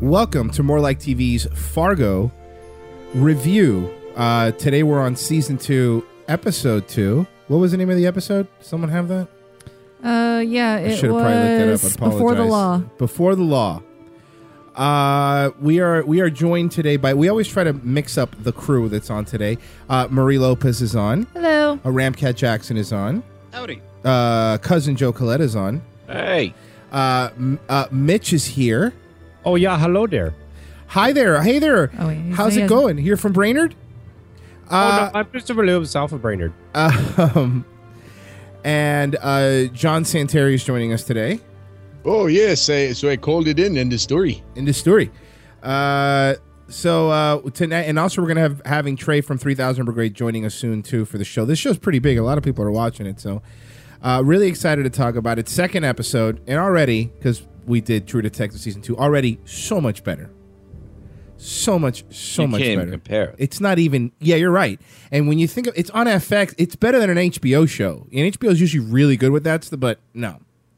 Welcome to More Like TV's Fargo review. Today we're on season 2, episode 2. What was the name of the episode? Someone have that? Yeah, I should have probably looked that up. I apologize. Before the Law. Before the Law. We are joined today by. We always try to mix up the crew that's on today. Marie Lopez is on. Hello. Ramcat Jackson is on. Howdy. Cousin Joe Colette is on. Hey. Mitch is here. Oh, yeah. Hello there. Hi there. Hey there. Oh, wait, How's it going? You're from Brainerd? No, I'm Christopher Lube, south of Brainerd. And John Santeri is joining us today. Oh, yes. So I called it in the story. In the story. So tonight, and also we're going to having Trey from 3000 Brigade joining us soon, too, for the show. This show's pretty big. A lot of people are watching it, so really excited to talk about it. Second episode, and already, because we did True Detective Season 2, already so much better. So much better. Compare. It's not even. Yeah, you're right. And when you think of it's on FX, it's better than an HBO show. And HBO is usually really good with that stuff, but no.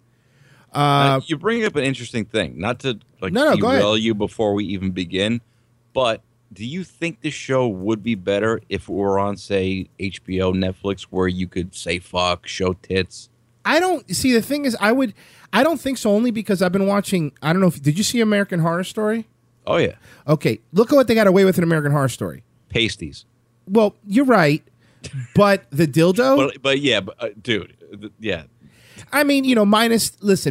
You bring up an interesting thing. Not to derail you before we even begin, but do you think the show would be better if it were on, say, HBO, Netflix, where you could say fuck, show tits? I don't see. The thing is, I don't think so. Only because I've been watching. I don't know if did you see American Horror Story? Oh yeah. Okay, look at what they got away with in American Horror Story. Pasties. Well, you're right, but the dildo. Dude, yeah. I mean, minus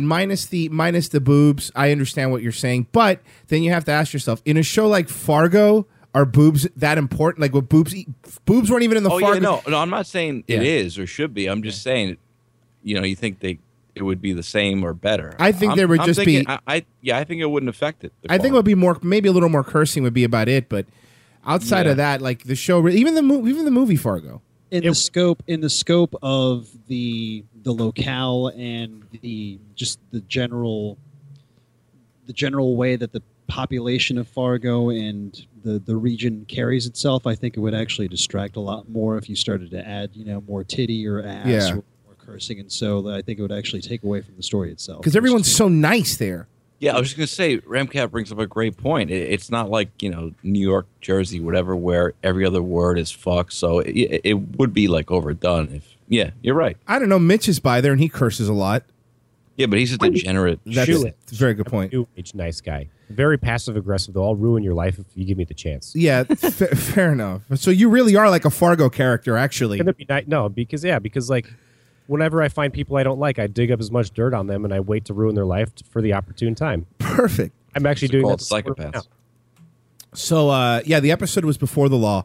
the boobs. I understand what you're saying, but then you have to ask yourself: in a show like Fargo, are boobs that important? Like, what boobs weren't even in the Fargo. Yeah, no, I'm not saying it is or should be. I'm just saying, you think it would be the same or better. I think there would just thinking, be. I think it wouldn't affect it. I think it would be more, maybe a little more cursing would be about it, but outside of that, like the show, even the movie Fargo. In the scope of the locale and the general way that the population of Fargo and the region carries itself, I think it would actually distract a lot more if you started to add more titty or ass or more cursing, and so I think it would actually take away from the story itself. Because everyone's so nice there. Yeah, I was just going to say, Ramcat brings up a great point. It's not like, New York, Jersey, whatever, where every other word is fuck. So it would be like overdone. You're right. I don't know. Mitch is by there and he curses a lot. Yeah, but he's a degenerate. That's a very good point. New age nice guy. Very passive aggressive, though. I'll ruin your life if you give me the chance. Yeah, fair enough. So you really are like a Fargo character, actually. It's gonna be no, because like whenever I find people I don't like, I dig up as much dirt on them and I wait to ruin their life for the opportune time. Perfect. I'm actually doing that. Psychopaths. So the episode was Before the Law.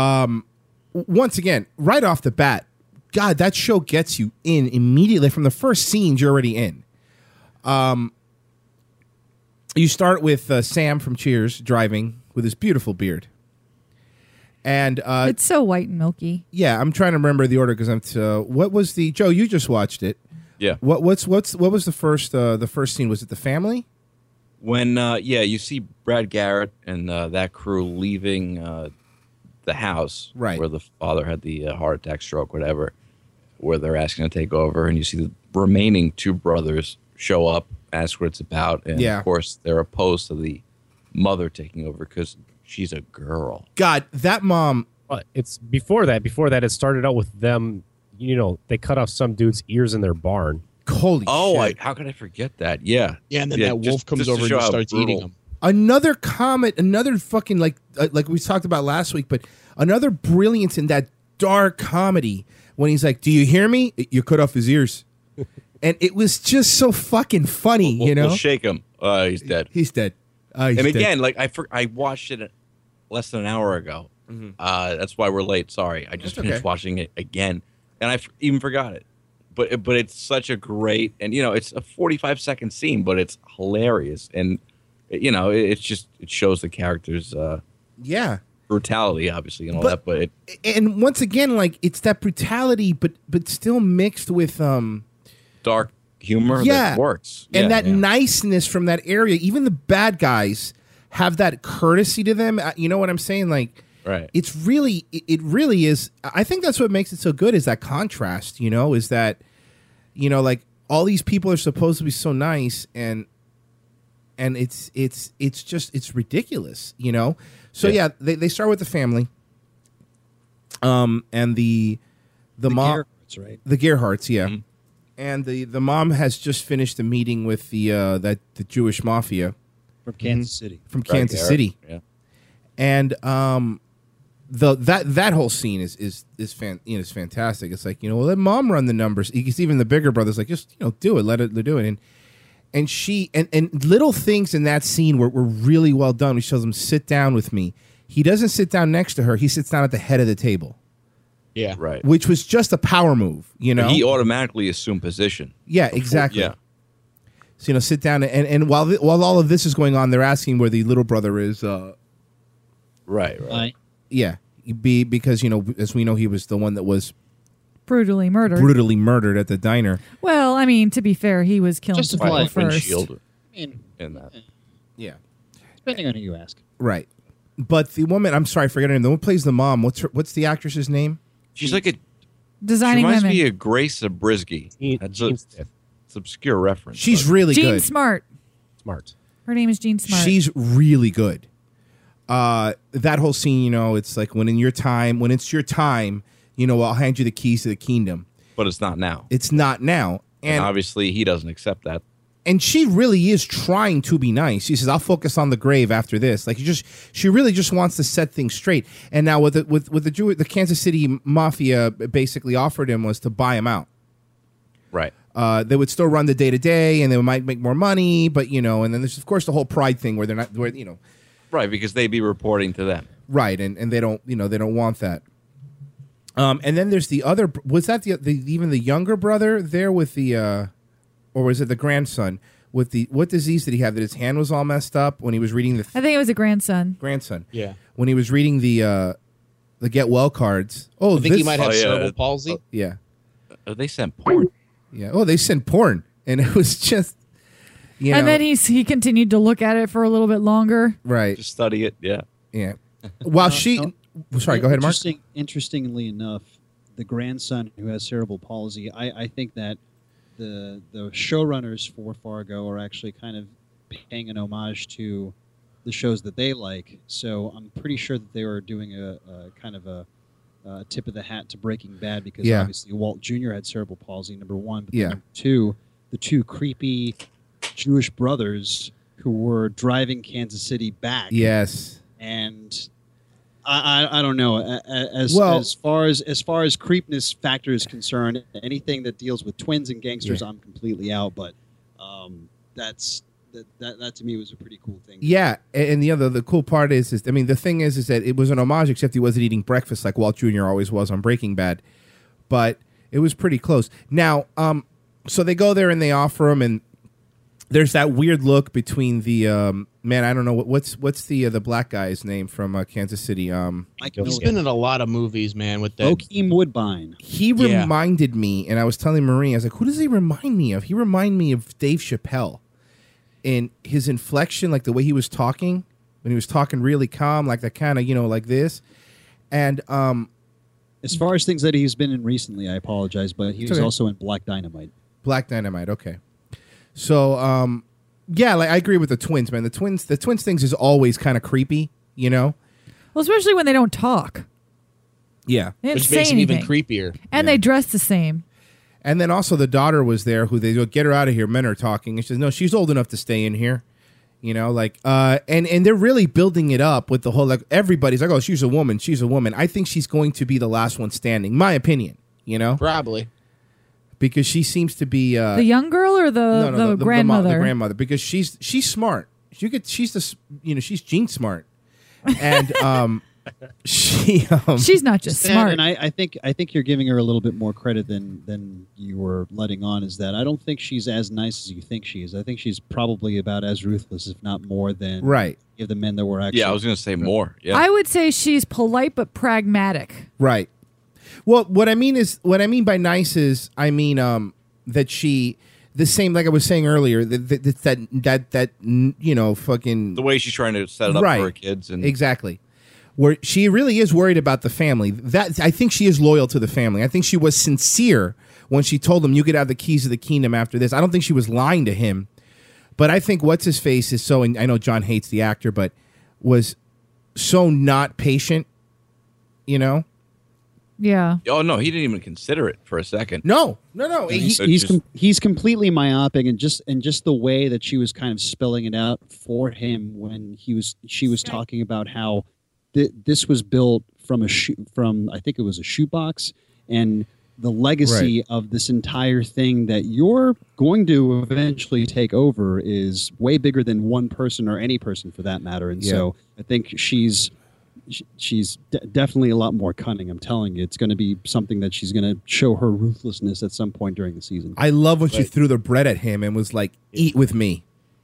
Once again, right off the bat, God, that show gets you in immediately from the first scenes. You're already in. You start with Sam from Cheers driving with his beautiful beard, and it's so white and milky. Yeah, I'm trying to remember the order because what was the Joe? You just watched it. Yeah. What was the first scene? Was it the family? When you see Brad Garrett and that crew leaving the house, right, where the father had the heart attack, stroke, whatever, where they're asking to take over, and you see the remaining two brothers show up, ask what it's about, and of course they're opposed to the mother taking over because she's a girl. God, that mom. It's before that. Before that, it started out with them. They cut off some dude's ears in their barn. Holy shit. How could I forget that? Yeah. Yeah, and then that wolf comes over and starts eating them. Another comment, another fucking like we talked about last week, but another brilliance in that dark comedy when he's like, "Do you hear me? You cut off his ears." And it was just so fucking funny, We'll shake him. He's dead. He's dead. And again, like I watched it less than an hour ago. Mm-hmm. That's why we're late. Sorry, I just finished watching it again, and I even forgot it. But it's such a great, and it's a 45-second scene, but it's hilarious, and it shows the characters. Brutality, obviously, and all that. But and once again, like it's that brutality, but still mixed with dark humor that works. And that niceness from that area. Even the bad guys have that courtesy to them. You know what I'm saying? Like, right. It's really, it really is. I think that's what makes it so good is that contrast, is that, like all these people are supposed to be so nice and and it's just it's ridiculous, you know. So yeah, they start with the family, and the mom, Gerhardts, right? the Gerhardts, yeah, and the mom has just finished a meeting with the Jewish mafia From Kansas City. from Kansas City, Yeah. and that whole scene is fantastic. It's like, let mom run the numbers. Even the bigger brother's like, just do it, let it do it, and she and little things in that scene were really well done. He tells him, sit down with me. He doesn't sit down next to her. He sits down at the head of the table, Yeah. Right. which was just a power move. He automatically assumed position. Yeah, exactly. Yeah. So sit down and while all of this is going on, they're asking where the little brother is. Right. Yeah, because as we know, he was the one that was Brutally murdered. brutally murdered at the diner. Well, I mean, to be fair, he was killing some Justified people first. Windshield I mean, in that. Yeah, depending on who you ask. right. But the woman, I'm sorry, I forget her name. The one who plays the mom. What's the actress's name? She's like she Designing reminds women. me of Grace Zabriskie. That's Jean Smith. it's obscure reference. She's but- really Jean good. Smart. Smart. Her name is Jean Smart. She's really good. That whole scene, it's like when it's your time, I'll hand you the keys to the kingdom. but it's not now. It's not now. And And obviously, he doesn't accept that. and she really is trying to be nice. She says, "I'll focus on the grave after this." Like she really just wants to set things straight. And now with the Kansas City Mafia basically offered him was to buy him out. Right. They would still run the day to day, and they might make more money, but and then there's of course the whole pride thing where they're not Right, because they'd be reporting to them. right, and they don't they don't want that. And then there's the other. Was that even the younger brother there with the, or was it the grandson with the what disease did he have that his hand was all messed up when he was reading the I think it was a grandson. grandson? Yeah. When he was reading the get well cards. Oh, I think he might have cerebral palsy. Yeah, They sent porn. yeah. Oh, they sent porn, and it was just And then he continued to look at it for a little bit longer. right. Just study it. Yeah. Yeah. While sorry, go ahead, Mark. Interestingly enough, the grandson who has cerebral palsy, I think that the showrunners for Fargo are actually kind of paying an homage to the shows that they like. So I'm pretty sure that they were doing a kind of a tip of the hat to Breaking Bad because Yeah. obviously Walt Jr. had cerebral palsy, number one. But Yeah. number two, the two creepy Jewish brothers who were driving Kansas City back. Yes. And I don't know. As far as creepiness factor is concerned, anything that deals with twins and gangsters, I'm completely out. But that to me was a pretty cool thing. Yeah, and the cool part is I mean the thing is that it was an homage, except he wasn't eating breakfast like Walt Jr. always was on Breaking Bad, but it was pretty close. Now, so they go there and they offer him, and there's that weird look between the man. I don't know what's the black guy's name from Kansas City. Mike He's Miller. been in a lot of movies, man. With that, Joaquin Woodbine. He Yeah. reminded me, and I was telling Marie, I was like, who does he remind me of? He reminded me of Dave Chappelle in his inflection, like the way he was talking when he was talking really calm, like that kind of like this, and As far as things that he's been in recently, I apologize, but he was okay. also in Black Dynamite. Black Dynamite. Okay, so yeah, like I agree with the twins, man. The twins things is always kind of creepy, Well, especially when they don't talk. Yeah, They didn't which say makes him anything. even creepier. And they dress the same. and then also the daughter was there, who they go, get her out of here. Men are talking, and she says, no, she's old enough to stay in here. And they're really building it up with the whole, like, everybody's like, oh, she's a woman. I think she's going to be the last one standing. My opinion, Probably. because she seems to be The young girl or the grandmother? the grandmother, because she's smart. She's Jean Smart, and She's not just smart. And I think you're giving her a little bit more credit than you were letting on. Is that I don't think she's as nice as you think she is. I think she's probably about as ruthless, if not more, than right, of the men that were actually. Yeah, I was going to say more. Yeah. I would say she's polite but pragmatic. right. Well, what I mean by nice is that she. The same, like I was saying earlier, that fucking the way she's trying to set it up Right. for her kids. And exactly, where she really is worried about the family. That I think she is loyal to the family. I think she was sincere when she told him, "You could have the keys of the kingdom after this." I don't think she was lying to him, But I think what's his face is so, and I know John hates the actor, but was so not patient, you know? Yeah. Oh no, he didn't even consider it for a second. No. He's completely myopic, and just the way that she was kind of spelling it out for him when she was talking about how this was built from I think it was a shoebox, and the legacy of this entire thing that you're going to eventually take over is way bigger than one person or any person for that matter. And so I think she's definitely a lot more cunning. I'm telling you, it's going to be something that she's going to show her ruthlessness at some point during the season. I love when she threw the bread at him and was like, eat with me.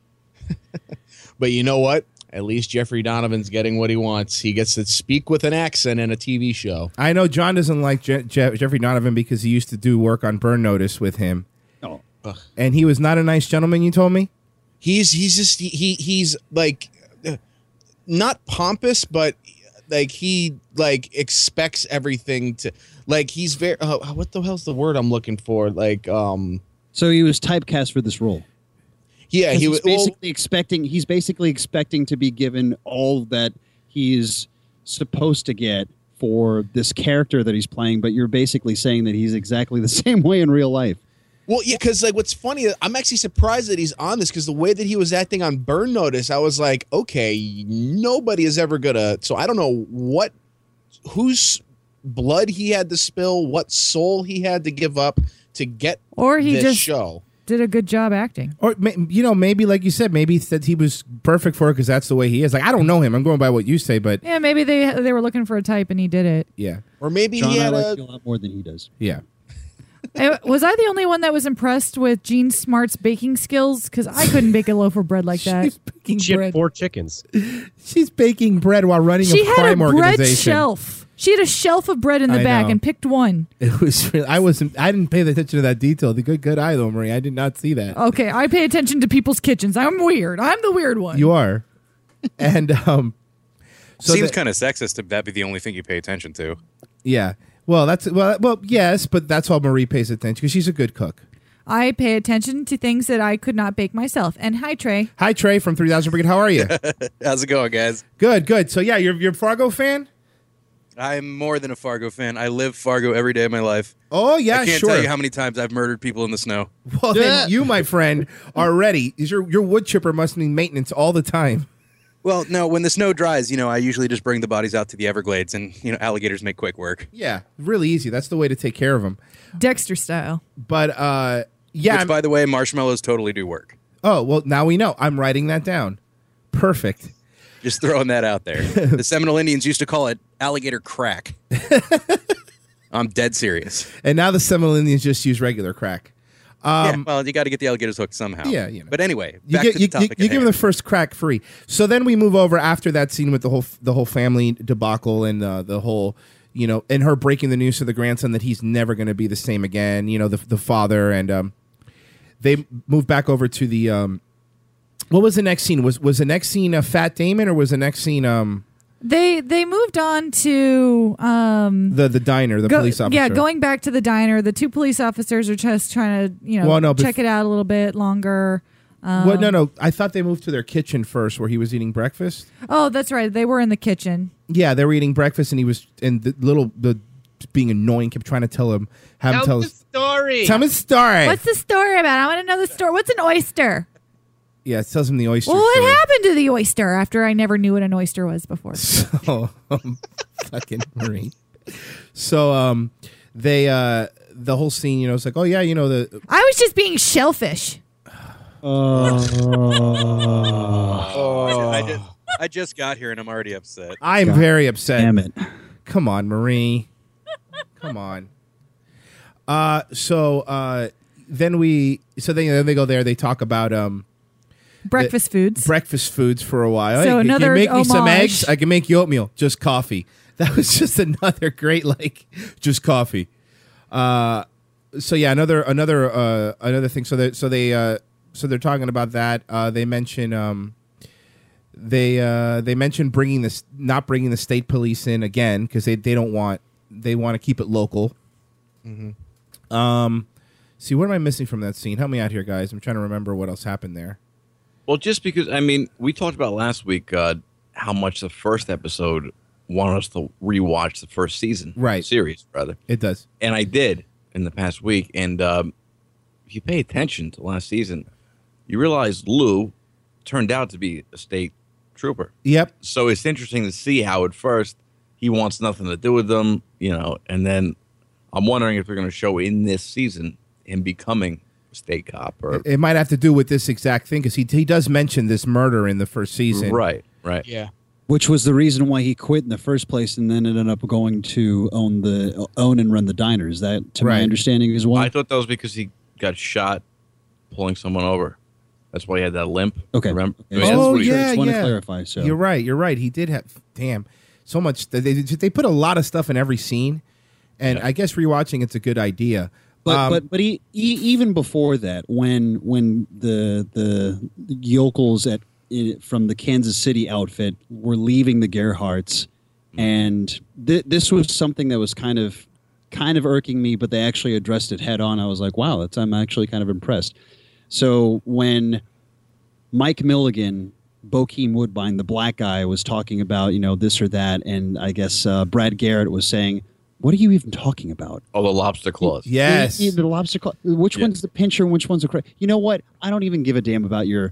But you know what? At least Jeffrey Donovan's getting what he wants. He gets to speak with an accent in a TV show. I know John doesn't like Jeffrey Donovan because he used to do work on Burn Notice with him. Oh. And he was not a nice gentleman, you told me? He's like not pompous, but like he like expects everything to like he's very what the hell's the word I'm looking for? Like so he was typecast for this role. Yeah, he was basically expecting. He's basically expecting to be given all that he's supposed to get for this character that he's playing. But you're basically saying that he's exactly the same way in real life. Well, yeah, because like what's funny, I'm actually surprised that he's on this because the way that he was acting on Burn Notice, I was like, okay, nobody is ever gonna. So I don't know whose blood he had to spill, what soul he had to give up to get this show. Did a good job acting. Or, you know, maybe, like you said, maybe he said he was perfect for it because that's the way he is. Like, I don't know him. I'm going by what you say, but... Yeah, maybe they were looking for a type and he did it. Yeah. Or maybe John, he had I like you a lot more than he does. Yeah. Was I the only one that was impressed with Jean Smart's baking skills? Because I couldn't bake a loaf of bread like that. She's baking She bread. had 4 chickens. She's baking bread while running a crime organization. She had a bread shelf. She had a shelf of bread in the back and picked one. It was. I didn't pay attention to that detail. The good eye though, Marie. I did not see that. Okay, I pay attention to people's kitchens. I'm weird. I'm the weird one. You are. And so seems kind of sexist if that be the only thing you pay attention to. Yeah. Well, yes, but that's all Marie pays attention because she's a good cook. I pay attention to things that I could not bake myself. And hi, Trey. Hi, Trey from 3000 Brigade. How are you? How's it going, guys? Good. So yeah, you're a Fargo fan. I'm more than a Fargo fan. I live Fargo every day of my life. Oh, yeah, I can't sure. tell you how many times I've murdered people in the snow. Well, then you, my friend, are ready. Your wood chipper must need maintenance all the time. Well, no, when the snow dries, I usually just bring the bodies out to the Everglades, and, alligators make quick work. Yeah, really easy. That's the way to take care of them. Dexter style. But, yeah. Which, by the way, marshmallows totally do work. Oh, well, now we know. I'm writing that down. Perfect. Just throwing that out there. The Seminole Indians used to call it alligator crack. I'm dead serious. And now the Seminole Indians just use regular crack. Yeah, well, you got to get the alligators hooked somehow. Yeah, But anyway, back to the topic. You give them the first crack free. So then we move over after that scene with the whole family debacle and the whole, and her breaking the news to the grandson that he's never going to be the same again. The father, and they move back over to the. What was the next scene? Was the next scene Fat Damon, or was the next scene They moved on to the diner, the police officer. Yeah, going back to the diner. The 2 police officers are just trying to check it out a little bit longer. Well, no. I thought they moved to their kitchen first, where he was eating breakfast. Oh, that's right. They were in the kitchen. Yeah, they were eating breakfast, and he was the being annoying, kept trying to tell him. Tell the story. Tell me the story. What's the story about? I want to know the story. What's an oyster? Yeah, it tells him the oyster. Well, what story. happened to the oyster after I never knew what an oyster was before? So, fucking Marie. So, they the whole scene, it's like, oh yeah, the. I was just being shellfish. I just got here and I'm already upset. I'm very upset. Damn it. Come on, Marie. Come on. Then they go there. They talk about Breakfast foods. Breakfast foods for a while. So hey, another can you make me some homage. eggs? I can make you oatmeal. Just coffee. That was just another great just coffee. So yeah, another thing. So they're talking about that. They mention they mention not bringing the state police in again because they want to keep it local. Mm-hmm. See, what am I missing from that scene? Help me out here, guys. I'm trying to remember what else happened there. Well, just because, I mean, we talked about last week how much the first episode wanted us to rewatch the first season. Right. Series, rather. It does. And I did in the past week. And if you pay attention to last season, you realize Lou turned out to be a state trooper. Yep. So it's interesting to see how at first he wants nothing to do with them, and then I'm wondering if they're going to show in this season him becoming state cop, or It might have to do with this exact thing because he does mention this murder in the first season. right. Yeah. Which was the reason why he quit in the first place, and then ended up going to own and run the diner. Is that, to Right. my understanding, as well? I thought that was because he got shot pulling someone over. That's why he had that limp. Okay. Remember? Okay. I mean, Oh, that's what he- yeah. Just want to clarify. So You're right. He did have. Damn, so much. They put a lot of stuff in every scene, and I guess rewatching it's a good idea. But even before that, when the yokels from the Kansas City outfit were leaving the Gerhardts, and this was something that was kind of irking me, but they actually addressed it head on. I was like, wow, I'm actually kind of impressed. So when Mike Milligan, Bokeem Woodbine, the black guy, was talking about this or that, and I guess Brad Garrett was saying, what are you even talking about? Oh, the lobster claws. Yes. The lobster claw. Which one's the pincher and which one's the crack? You know what? I don't even give a damn about your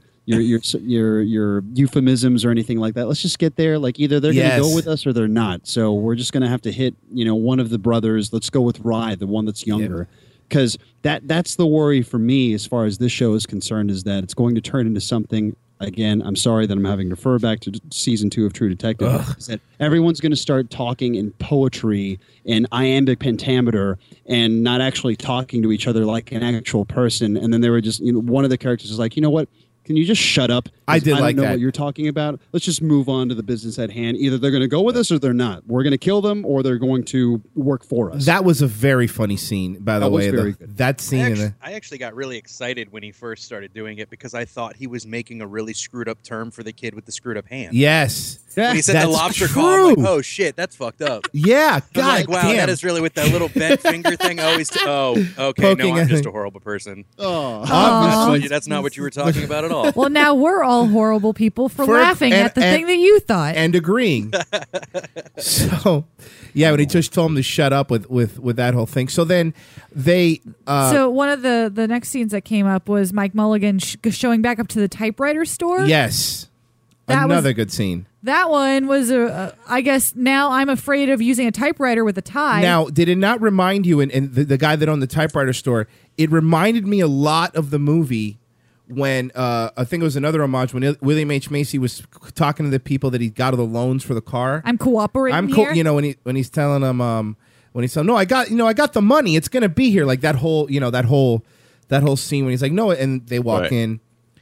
euphemisms or anything like that. Let's just get there. Like, either they're going to go with us or they're not. So we're just going to have to hit, one of the brothers. Let's go with Rye, the one that's younger. Because that's the worry for me as far as this show is concerned, is that it's going to turn into something. Again, I'm sorry that I'm having to refer back to season 2 of True Detective. Is that everyone's going to start talking in poetry and iambic pentameter and not actually talking to each other like an actual person. And then they were just, one of the characters is like, you know what? Can you just shut up? I did don't like know that. what you're talking about. Let's just move on to the business at hand. Either they're going to go with us or they're not. We're going to kill them or they're going to work for us. That was a very funny scene, by the That was way. very good. That scene. I actually got really excited when he first started doing it because I thought he was making a really screwed up term for the kid with the screwed up hand. Yes. When he said That's the lobster claw, I'm like, true. oh shit, that's fucked up. Yeah. I'm God like, wow, damn. that is really with that little bent finger thing. Okay, Poking no, I'm a just thing. a horrible person. Obviously. That's not what you were talking about at all. Well, now we're all horrible people for For- laughing and- at the and- thing that you thought. And agreeing. So, yeah, when he just told him to shut up with that whole thing. So then they. So one of the next scenes that came up was Mike Mulligan showing back up to the typewriter store. Yes. That Another was- good scene. That one was I guess now I'm afraid of using a typewriter with a tie. Now, did it not remind you, and the guy that owned the typewriter store, it reminded me a lot of the movie when, I think it was another homage, when William H. Macy was talking to the people that he got all the loans for the car. I'm cooperating here. When he's telling them, no, I got the money. It's going to be here. Like that whole scene when he's like, no, and they walk Right. in.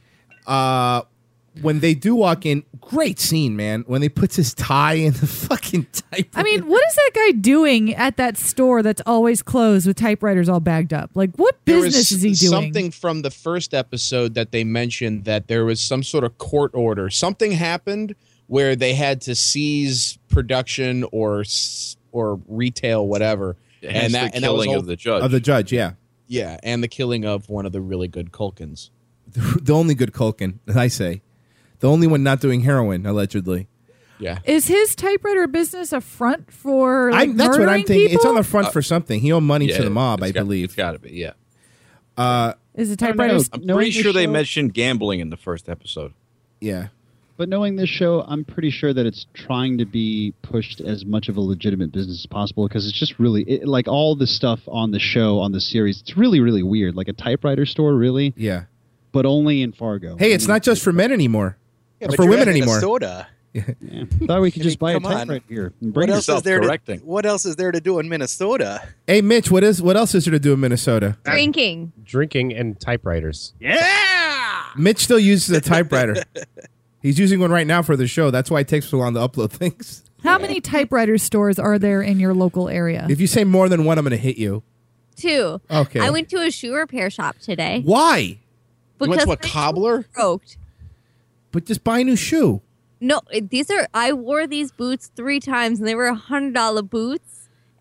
When they do walk in, great scene, man. When they puts his tie in the fucking typewriter. I mean, what is that guy doing at that store that's always closed with typewriters all bagged up? Like, what There business is was he doing? something from the first episode that they mentioned that there was some sort of court order. Something happened where they had to seize production or retail, whatever. Hence the that was killing all- of the judge. of the judge, yeah. Yeah, and the killing of one of the really good Culkins. The only good Culkin, as I say. The only one not doing heroin, allegedly. Yeah. Is his typewriter business a front for like That's what I'm murdering thinking. It's people? on the front for something. He owed money to the mob, I It's believe. got to be, yeah. Is the typewriter? know. I'm Knowing pretty the sure they show- mentioned gambling in the first episode. Yeah. But knowing this show, I'm pretty sure that it's trying to be pushed as much of a legitimate business as possible because it's just really like all the stuff on the show, on the series. It's really, really weird. Like a typewriter store, really, Yeah. but only in Fargo. Hey, it's not just for men anymore. Yeah, Or but for you're women in anymore. Minnesota. Yeah. Thought we could just buy a come on. typewriter here. And What bring it. else is there to Self-correcting. What else is there to do in Minnesota? Hey, Mitch, what else is there to do in Minnesota? Drinking. Drinking and typewriters. Mitch still uses a typewriter. He's using one right now for the show. That's why it takes so long to upload things. How many typewriter stores are there in your local area? If you say more than one, I'm going to hit you. 2. Okay. I went to a shoe repair shop today. Why? You went to a my cobbler? broke. But just buy a new shoe. No, I wore these boots 3 times and they were $100 boots.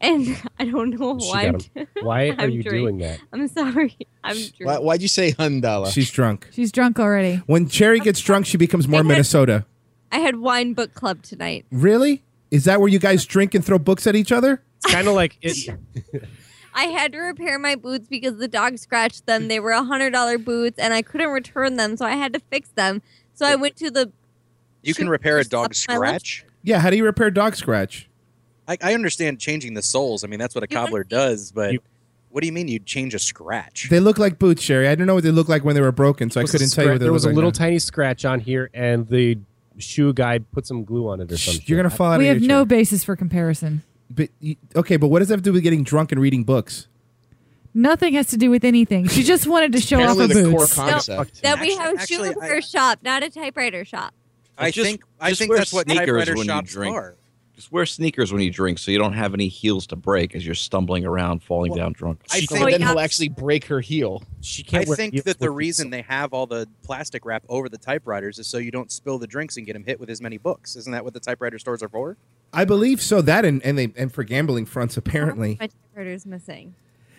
And I don't know She why. got him. Why are I'm you drunk. doing that? I'm sorry. I'm drunk. Why'd you say Hundala? She's drunk. She's drunk already. When Cherry gets drunk, she becomes more Minnesota. I had wine book club tonight. Really? Is that where you guys drink and throw books at each other? It's kind of like it. I had to repair my boots because the dog scratched them. They were $100 boots, and I couldn't return them, so I had to fix them. So I went to the. You can shoe repair a store, dog stopped my lunch. scratch. Yeah, how do you repair dog scratch? I understand changing the soles. I mean, that's what a You cobbler wouldn't- does. But You- what do you mean you'd change a scratch? They look like boots, Sherry. I don't know what they look like when they were broken, so I couldn't tell you what they There look was a like little now. tiny scratch on here, and the shoe guy put some glue on it or something. You're gonna fall out We of have your no chair. basis for comparison. But okay, but what does that have to do with getting drunk and reading books? Nothing has to do with anything. She just wanted to show off her Apparently the core boots. concept. That we have a Actually, shoe repair shop, not a typewriter shop. I Just- think just wear that's what sneakers typewriter when you shops drink. are. Just wear sneakers when you drink, so you don't have any heels to break as you're stumbling around, falling Well, down drunk. I So think then yeah. he'll actually break her heel. She I can't. wear think heels that the with- reason they have all the plastic wrap over the typewriters is so you don't spill the drinks and get him hit with as many books. Isn't that what the typewriter stores are for? I believe so. That and for gambling fronts apparently. My typewriter's missing.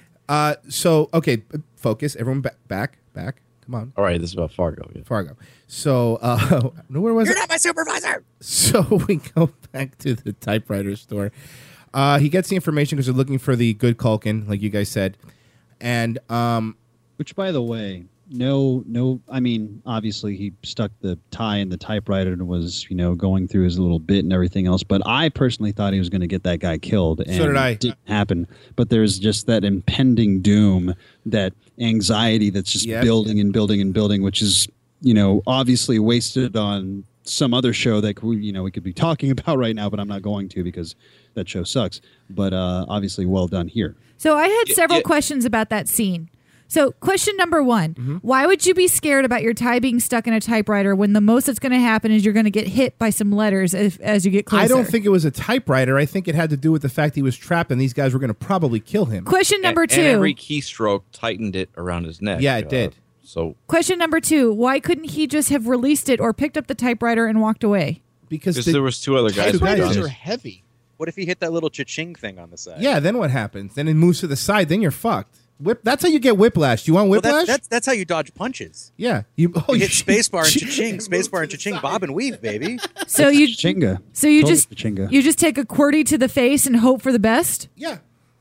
So okay, focus. Everyone back. Come on, All right, this is about Fargo. Yeah. Fargo. So where was You're it? not my supervisor. So we go back to the typewriter store. He gets the information because they're looking for the good Culkin, like you guys said, and Which, by the way, no. I mean, obviously he stuck the tie in the typewriter and was, going through his little bit and everything else. But I personally thought he was going to get that guy killed, and So did I. it didn't happen. But there's just that impending doom, that anxiety that's just Yep. building and building and building, which is, obviously wasted on some other show that we could be talking about right now, but I'm not going to because that show sucks. But obviously, well done here. So I had several yeah. questions about that scene. So question number one, why would you be scared about your tie being stuck in a typewriter when the most that's going to happen is you're going to get hit by some letters as you get closer? I don't think it was a typewriter. I think it had to do with the fact he was trapped and these guys were going to probably kill him. Question number two. And every keystroke tightened it around his neck. Yeah, it did. So Question number two, why couldn't he just have released it or picked up the typewriter and walked away? Because there was two other guys. Two guys Typewriters did. are heavy. What if he hit that little cha-ching thing on the side? yeah, then what happens? Then it moves to the side. Then you're fucked. That's how you get whiplash. You want Well, whiplash? that's how you dodge punches. Yeah. You hit spacebar and cha-ching, spacebar and cha-ching, bob and weave, baby. So you Chinga. so you Totally just Chinga. you just take a QWERTY to the face and hope for the best? Yeah.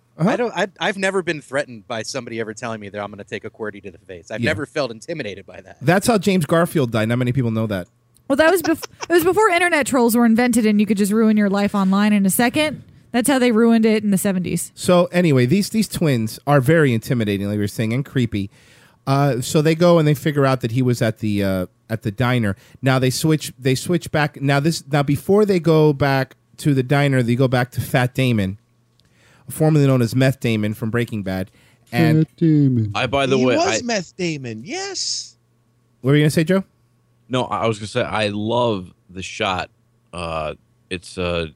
I've never been threatened by somebody ever telling me that I'm going to take a QWERTY to the face. I've Yeah. never felt intimidated by that. That's how James Garfield died. Not many people know that. Well, that was it was before internet trolls were invented and you could just ruin your life online in a second. That's how they ruined it in the 70s. So anyway, these twins are very intimidating, like we were saying, and creepy. So they go and they figure out that he was at the diner. Now they switch back. Now before they go back to the diner, they go back to Fat Damon, formerly known as Meth Damon from Breaking Bad. And by the He way, was Meth Damon. Yes. what were you gonna say, Joe? no, I was gonna say I love the shot. It's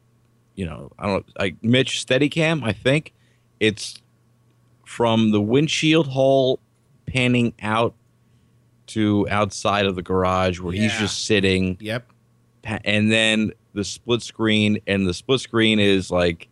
Mitch Steadicam. I think it's from the windshield hole panning out to outside of the garage where he's Yeah. just sitting. Yep. And then the split screen, and the split screen is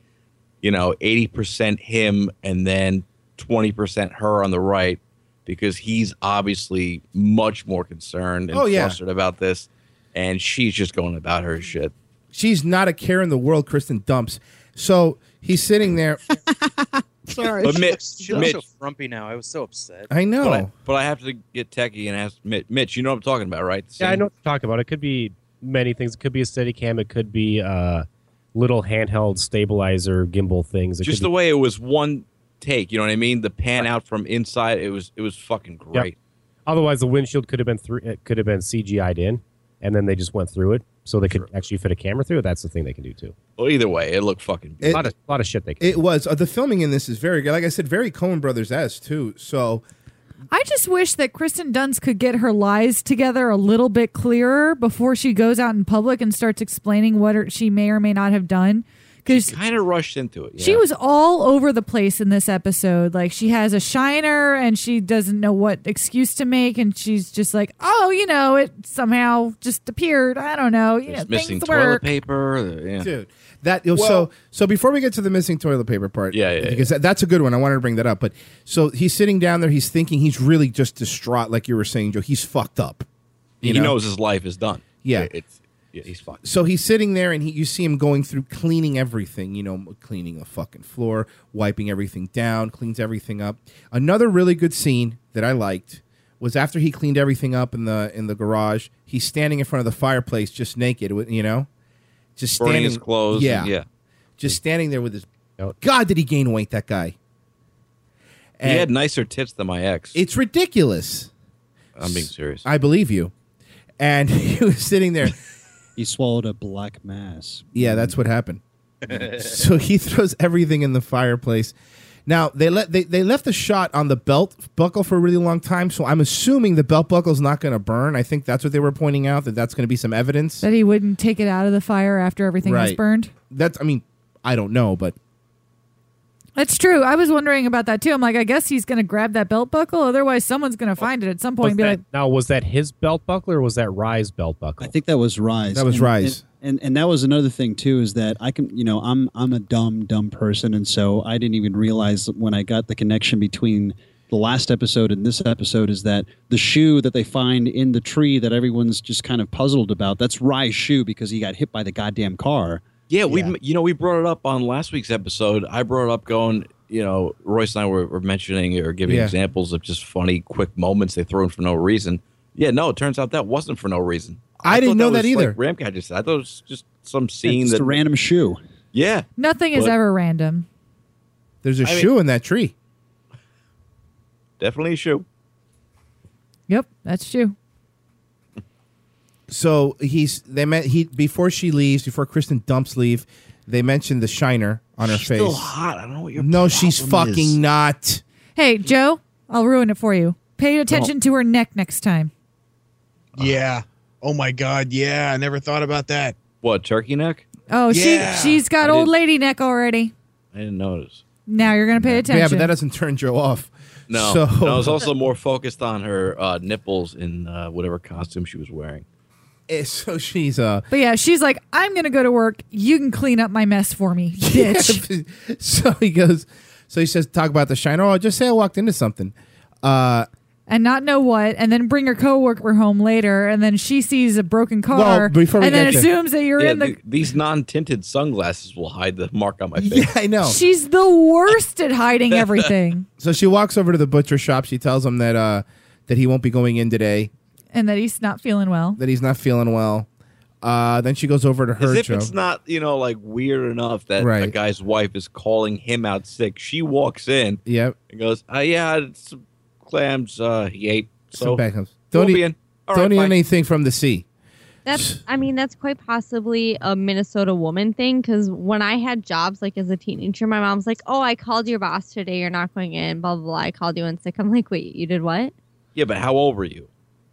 80% him and then 20% her on the right, because he's obviously much more concerned and Oh, yeah. flustered about this, and she's just going about her shit. She's not a care in the world, Kristen Dumps. So he's sitting there. Sorry. But Mitch, She looks so frumpy now. I was so upset. I know. but I have to get techie and ask Mitch. You know what I'm talking about, right? Yeah, I know what you're talking about. It could be many things. It could be a Steadicam. It could be little handheld stabilizer gimbal things. It Just could the way it was one take. You know what I mean? The pan out from inside. It was fucking great. Otherwise, the windshield could have been it could have been CGI'd in, and then they just went through it, so they could actually fit a camera through it. That's the thing they can do too. Well, either way, it looked fucking. It- A lot of shit they can. It was the filming in this is very good. Like I said, very Coen Brothers-esque too. So I just wish that Kristen Dunst could get her lies together a little bit clearer before she goes out in public and starts explaining what she may or may not have done. because Kind of rushed into it. she yeah. was all over the place in this episode. Like she has a shiner and she doesn't know what excuse to make, and she's just like, "Oh, it somehow just appeared. I don't know. There's missing things toilet work." paper. Yeah. Dude, so before we get to the missing toilet paper part, because that's a good one. I wanted to bring that up. But so he's sitting down there. He's thinking. He's really just distraught, like you were saying, Joe. He's fucked up. He knows his life is done. Yeah. He's fucked. So he's sitting there, and you see him going through cleaning everything. Cleaning the fucking floor, wiping everything down, cleans everything up. Another really good scene that I liked was after he cleaned everything up in the garage. He's standing in front of the fireplace, just naked. Just Burning standing, his clothes. Yeah, just standing there with his. God, did he gain weight? That guy. He had nicer tits than my ex. It's ridiculous. I'm being serious. I believe you. And he was sitting there. He swallowed a black mass. Yeah, that's what happened. So he throws everything in the fireplace. Now they left the shot on the belt buckle for a really long time, so I'm assuming the belt buckle's not going to burn. I think that's what they were pointing out, that's going to be some evidence That he wouldn't take it out of the fire after everything was Right. burned. I don't know, but That's true. I was wondering about that too. I'm like, I guess he's going to grab that belt buckle. Otherwise, someone's going to find it at some point and be like, Now, was that his belt buckle or was that Rye's belt buckle? I think that was Rise. That was Rise. And that was another thing too, is that I can, I'm a dumb person, and so I didn't even realize when I got the connection between the last episode and this episode is that the shoe that they find in the tree that everyone's just kind of puzzled about, that's Rye's shoe because he got hit by the goddamn car. Yeah, we brought it up on last week's episode. I brought it up going, Royce and I were mentioning or giving examples of just funny, quick moments they throw in for no reason. Yeah, no, it turns out that wasn't for no reason. I didn't know that was either. Like Ramcat just said. I thought it was just some scene It's a random shoe. Yeah. nothing is But- ever random. there's a shoe in that tree. Definitely a shoe. Yep, that's true. So before she leaves, before Kristen dumps leave, they mentioned the shiner on her She's face. still hot. I don't know what your No, she's problem fucking is. not. Hey, Joe, I'll ruin it for you. Pay attention to her neck next time. Yeah. Oh my God. Yeah. I never thought about that. What, turkey neck? Oh, Yeah. she's got I old didn't- lady neck already. I didn't notice. Now you're going to pay attention. Yeah, but that doesn't turn Joe off. No, So, I was also more focused on her nipples in whatever costume she was wearing. so she's But yeah, she's like, I'm going to go to work. You can clean up my mess for me, bitch. So he says, talk about the shiner. Oh, just say I walked into something. And not know what, and then bring her coworker home later, and then she sees a broken car, Well, before we and then get to- assumes that you're Yeah, in the. these non-tinted sunglasses will hide the mark on my face. Yeah, I know. She's the worst at hiding everything, So she walks over to the butcher shop. She tells him that he won't be going in today, and that he's not feeling well. that he's not feeling well. Then she goes over to her, As if Joe. it's not, like weird enough that Right. a guy's wife is calling him out sick. She walks in Yep. and goes, yeah, it's some clams he ate. So Some backups. we'll Don't be eat, in. All don't right, eat bye. anything from the sea. That's quite possibly a Minnesota woman thing. Because when I had jobs, like as a teenager, my mom's like, "Oh, I called your boss today. You're not going in." Blah blah blah. I called you in sick. I'm like, "Wait, you did what?" Yeah, but how old were you?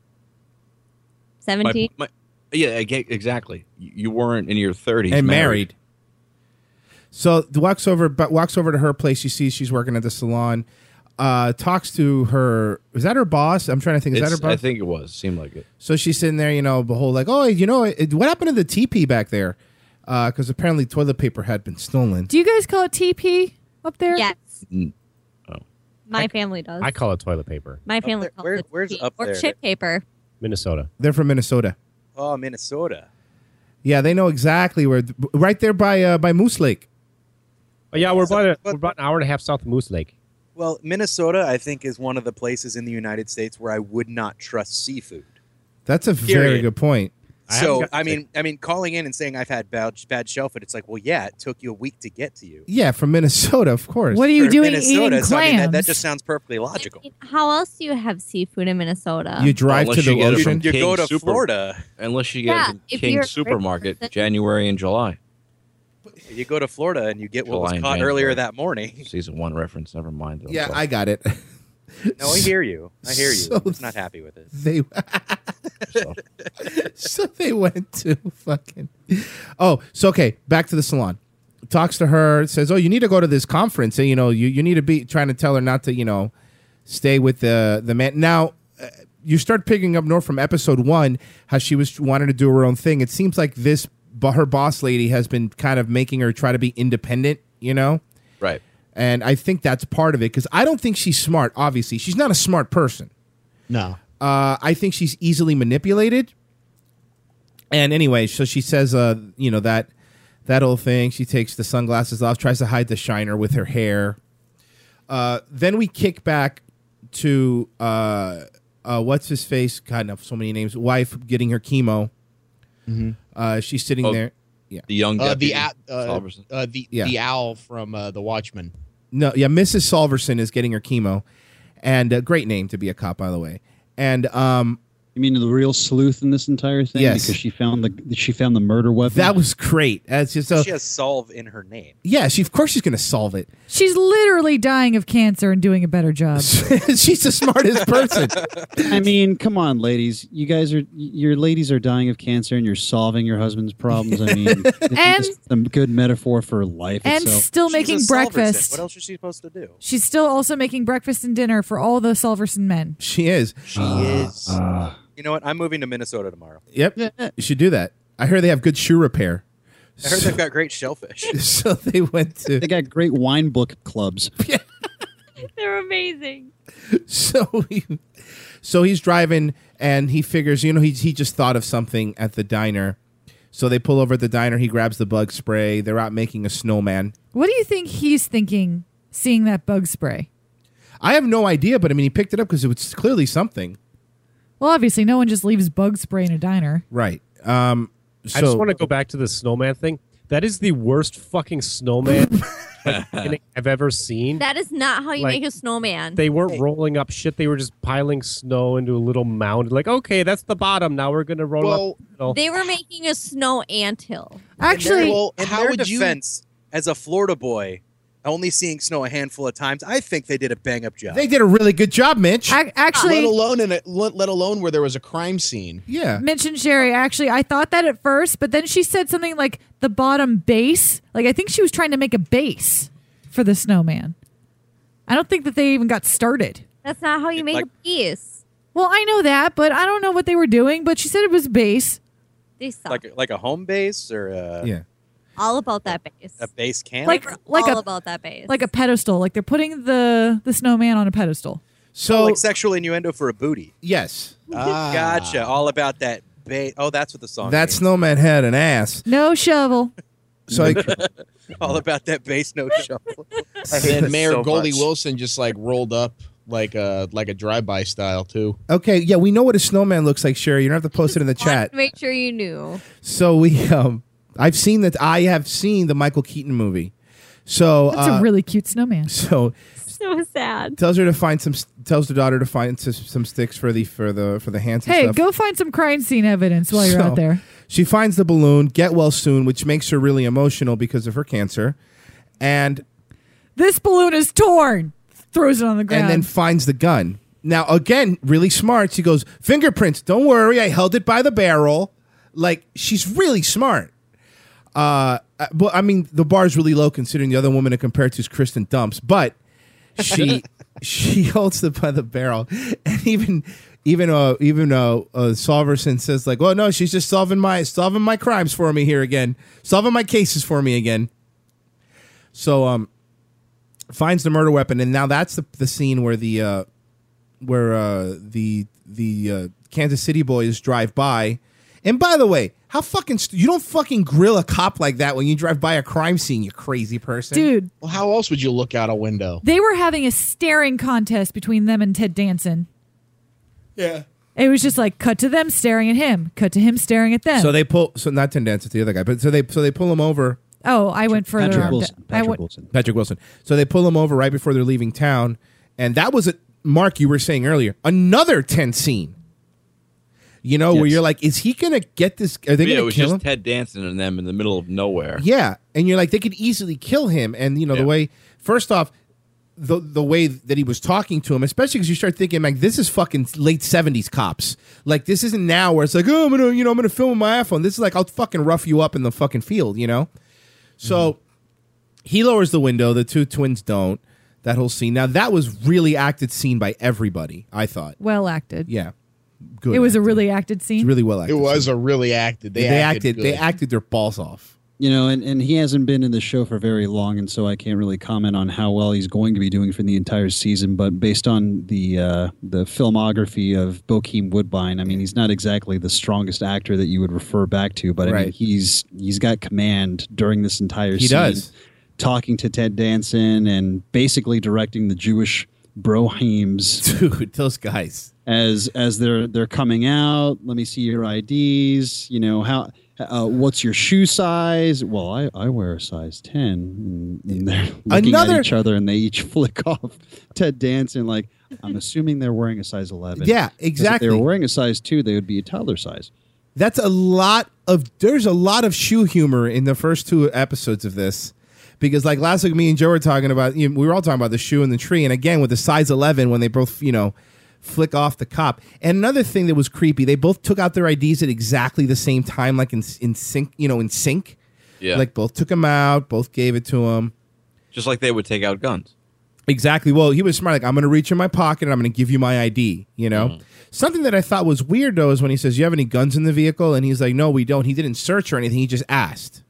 17. Yeah, exactly. You weren't in your 30s. And married. So walks over to her place. You see she's working at the salon. Talks to her. Is that her boss? I'm trying to think. Is that her boss? I think it was. Seemed like it. So she's sitting there, behold, like, oh, what happened to the TP back there? Because apparently toilet paper had been stolen. Do you guys call it TP up there? Yes. Oh. My family does. I call it toilet paper. My family there- calls where- it where's TP. up or there? chip paper. Minnesota. They're from Minnesota. Oh, Minnesota. Yeah, they know exactly where. Right there by Moose Lake. Oh, yeah, we're about But- an hour and a half south of Moose Lake. Well, Minnesota, I think, is one of the places in the United States where I would not trust seafood. That's a very Period. good point. So, haven't got- I mean, calling in and saying I've had bad shellfish, it's like, well, yeah, it took you a week to get to you. Yeah, from Minnesota, of course. What are you For doing Minnesota, eating so, I mean, clams? that just sounds perfectly logical. How else do you have seafood in Minnesota? You drive Unless to you the get it ocean. from You go King to Super- Florida. Unless you Yeah, get it if from you're a King's rich Supermarket, person. January and July. You go to Florida and you get what was July and caught January. earlier that morning. Season 1 reference. Never mind. Yeah, I got it. No, I hear you. I hear you. So- I'm just not happy with it. They So, so they went to fucking. Oh, so okay, back to the salon. talks to her, says, "Oh, you need to go to this conference. And, you need to be trying to tell her not to, stay with the man." Now, you start picking up more from episode 1 how she was wanting to do her own thing. It seems like her boss lady has been kind of making her try to be independent, Right. And I think that's part of it because I don't think she's smart. Obviously, she's not a smart person. No. I think she's easily manipulated. And anyway, so she says, that whole thing. She takes the sunglasses off, tries to hide the shiner with her hair. Then we kick back to what's his face? God, no, so many names. Wife getting her chemo. Mm-hmm. She's sitting there. Yeah, the young deputy, the owl from The Watchmen. No, yeah, Mrs. Solverson is getting her chemo, and a great name to be a cop, by the way. And you mean the real sleuth in this entire thing? Yes. Because she found the murder weapon. That was great. That's just She has solve in her name. Yeah, of course she's going to solve it. She's literally dying of cancer and doing a better job. She's the smartest person. I mean, come on, ladies. Your ladies are dying of cancer and you're solving your husband's problems. I mean, it's just a good metaphor for life And itself. still She's making a Solverson. breakfast. What else is she supposed to do? She's still also making breakfast and dinner for all the Solverson men. She is. She is. You know what? I'm moving to Minnesota tomorrow. Yep. You should do that. I heard they have good shoe repair. I heard they've got great shellfish. So they went to. They got great wine book clubs. They're amazing. So he's driving and he figures, he just thought of something at the diner. So they pull over at the diner. He grabs the bug spray. They're out making a snowman. What do you think he's thinking seeing that bug spray? I have no idea, but I mean, he picked it up because it was clearly something. Well, obviously, no one just leaves bug spray in a diner. Right. I just want to go back to the snowman thing. That is the worst fucking snowman I've ever seen. That is not how you Like, make a snowman. They weren't rolling up shit. They were just piling snow into a little mound. Like, okay, that's the bottom. Now we're going to roll up. the middle. They were making a snow anthill. Actually, In how their would you- defense, as a Florida boy, only seeing snow a handful of times, I think they did a bang up job. They did a really good job, Mitch. actually, let alone where there was a crime scene. Yeah. Mitch and Sherry, actually, I thought that at first, but then she said something like the bottom base. Like, I think she was trying to make a base for the snowman. I don't think that they even got started. That's not how you make like- a piece. Well, I know that, but I don't know what they were doing, but she said it was base. They suck. like a home base or Yeah. All about that base. a base camp? Like all a about that base. like a pedestal. Like they're putting the snowman on a pedestal. So, like sexual innuendo for a booty. yes. Gotcha. All about that base. Oh, that's what the song That means. snowman had an ass. No shovel. So I, All about that base, no shovel. And then Mayor so Goldie much. Wilson just like rolled up like a drive-by style too. okay, yeah, we know what a snowman looks like, Sherry. You don't have to post it in the Wanted chat. to make sure you knew. So I have seen the Michael Keaton movie. So That's a really cute snowman. so So sad. tells the daughter to find some sticks for the hands and Hey, stuff. go find some crime scene evidence while you're So, out there. She finds the balloon, get well soon, which makes her really emotional because of her cancer. And This balloon is torn. Throws it on the ground. and then finds the gun. Now, again, really smart. She goes, fingerprints. Don't worry. I held it by the barrel. Like, she's really smart. But I mean, the bar's really low considering the other woman to compare to is Kristen Dunst. But she holds it by the barrel. And even Solverson says like, "Oh no, she's just solving my crimes for me here again, solving my cases for me again." So finds the murder weapon, and now that's the scene where the Kansas City boys drive by. And by the way, how fucking you don't fucking grill a cop like that when you drive by a crime scene, you crazy person, Dude, Well, how else would you look out a window? they were having a staring contest between them and Ted Danson. Yeah. It was just like cut to them staring at him, cut to him staring at them. So not Tim Dance, it's the other guy, but so they pull him over. oh, I went further. Patrick on Wilson. I went, Patrick Wilson. So they pull him over right before they're leaving town, and that was Mark, you were saying earlier, another tense scene. You know, where Yes. you're like, is he gonna get this? Are they Yeah, it gonna was kill just him? Ted Danson and them in the middle of nowhere. Yeah, and you're like, they could easily kill him. And you know the Yeah. way. First off, the way that he was talking to him, especially because you start thinking like, this is fucking late '70s cops. Like this isn't now where it's like, oh, I'm gonna film with my iPhone. This is like, I'll fucking rough you up in the fucking field, you know. So He lowers the window. The two twins don't. That whole scene. Now, that was really acted scene by everybody, I thought. Well acted. Yeah. Good. It was a acted. really acted scene. It's really well acted. It was scene. a really acted. They They acted their balls off. You know, and he hasn't been in the show for very long, and so I can't really comment on how well he's going to be doing for the entire season. But based on the filmography of Bokeem Woodbine, I mean, he's not exactly the strongest actor that you would refer back to. But I mean, he's got command during this entire scene. He does. Talking to Ted Danson and basically directing the Jewish brohims. Dude, those guys. As they're coming out, let me see your IDs. You know, how what's your shoe size? Well, I wear a size 10. And they're looking at each other and they each flick off Ted Danson. Like, I'm assuming they're wearing a size 11. Yeah, exactly. If they were wearing a size 2, they would be a toddler size. There's a lot of shoe humor in the first 2 episodes of this. Because like last week, me and Joe were talking about, we were all talking about the shoe and the tree. And again, with the size 11, when they both, flick off the cop. And another thing that was creepy, they both took out their IDs at exactly the same time, like in sync, in sync. Yeah. Like both took them out, both gave it to him. Just like they would take out guns. Exactly. Well, he was smart. Like, I'm going to reach in my pocket and I'm going to give you my ID, Something that I thought was weird, though, is when he says, you have any guns in the vehicle? And he's like, no, we don't. He didn't search or anything. He just asked,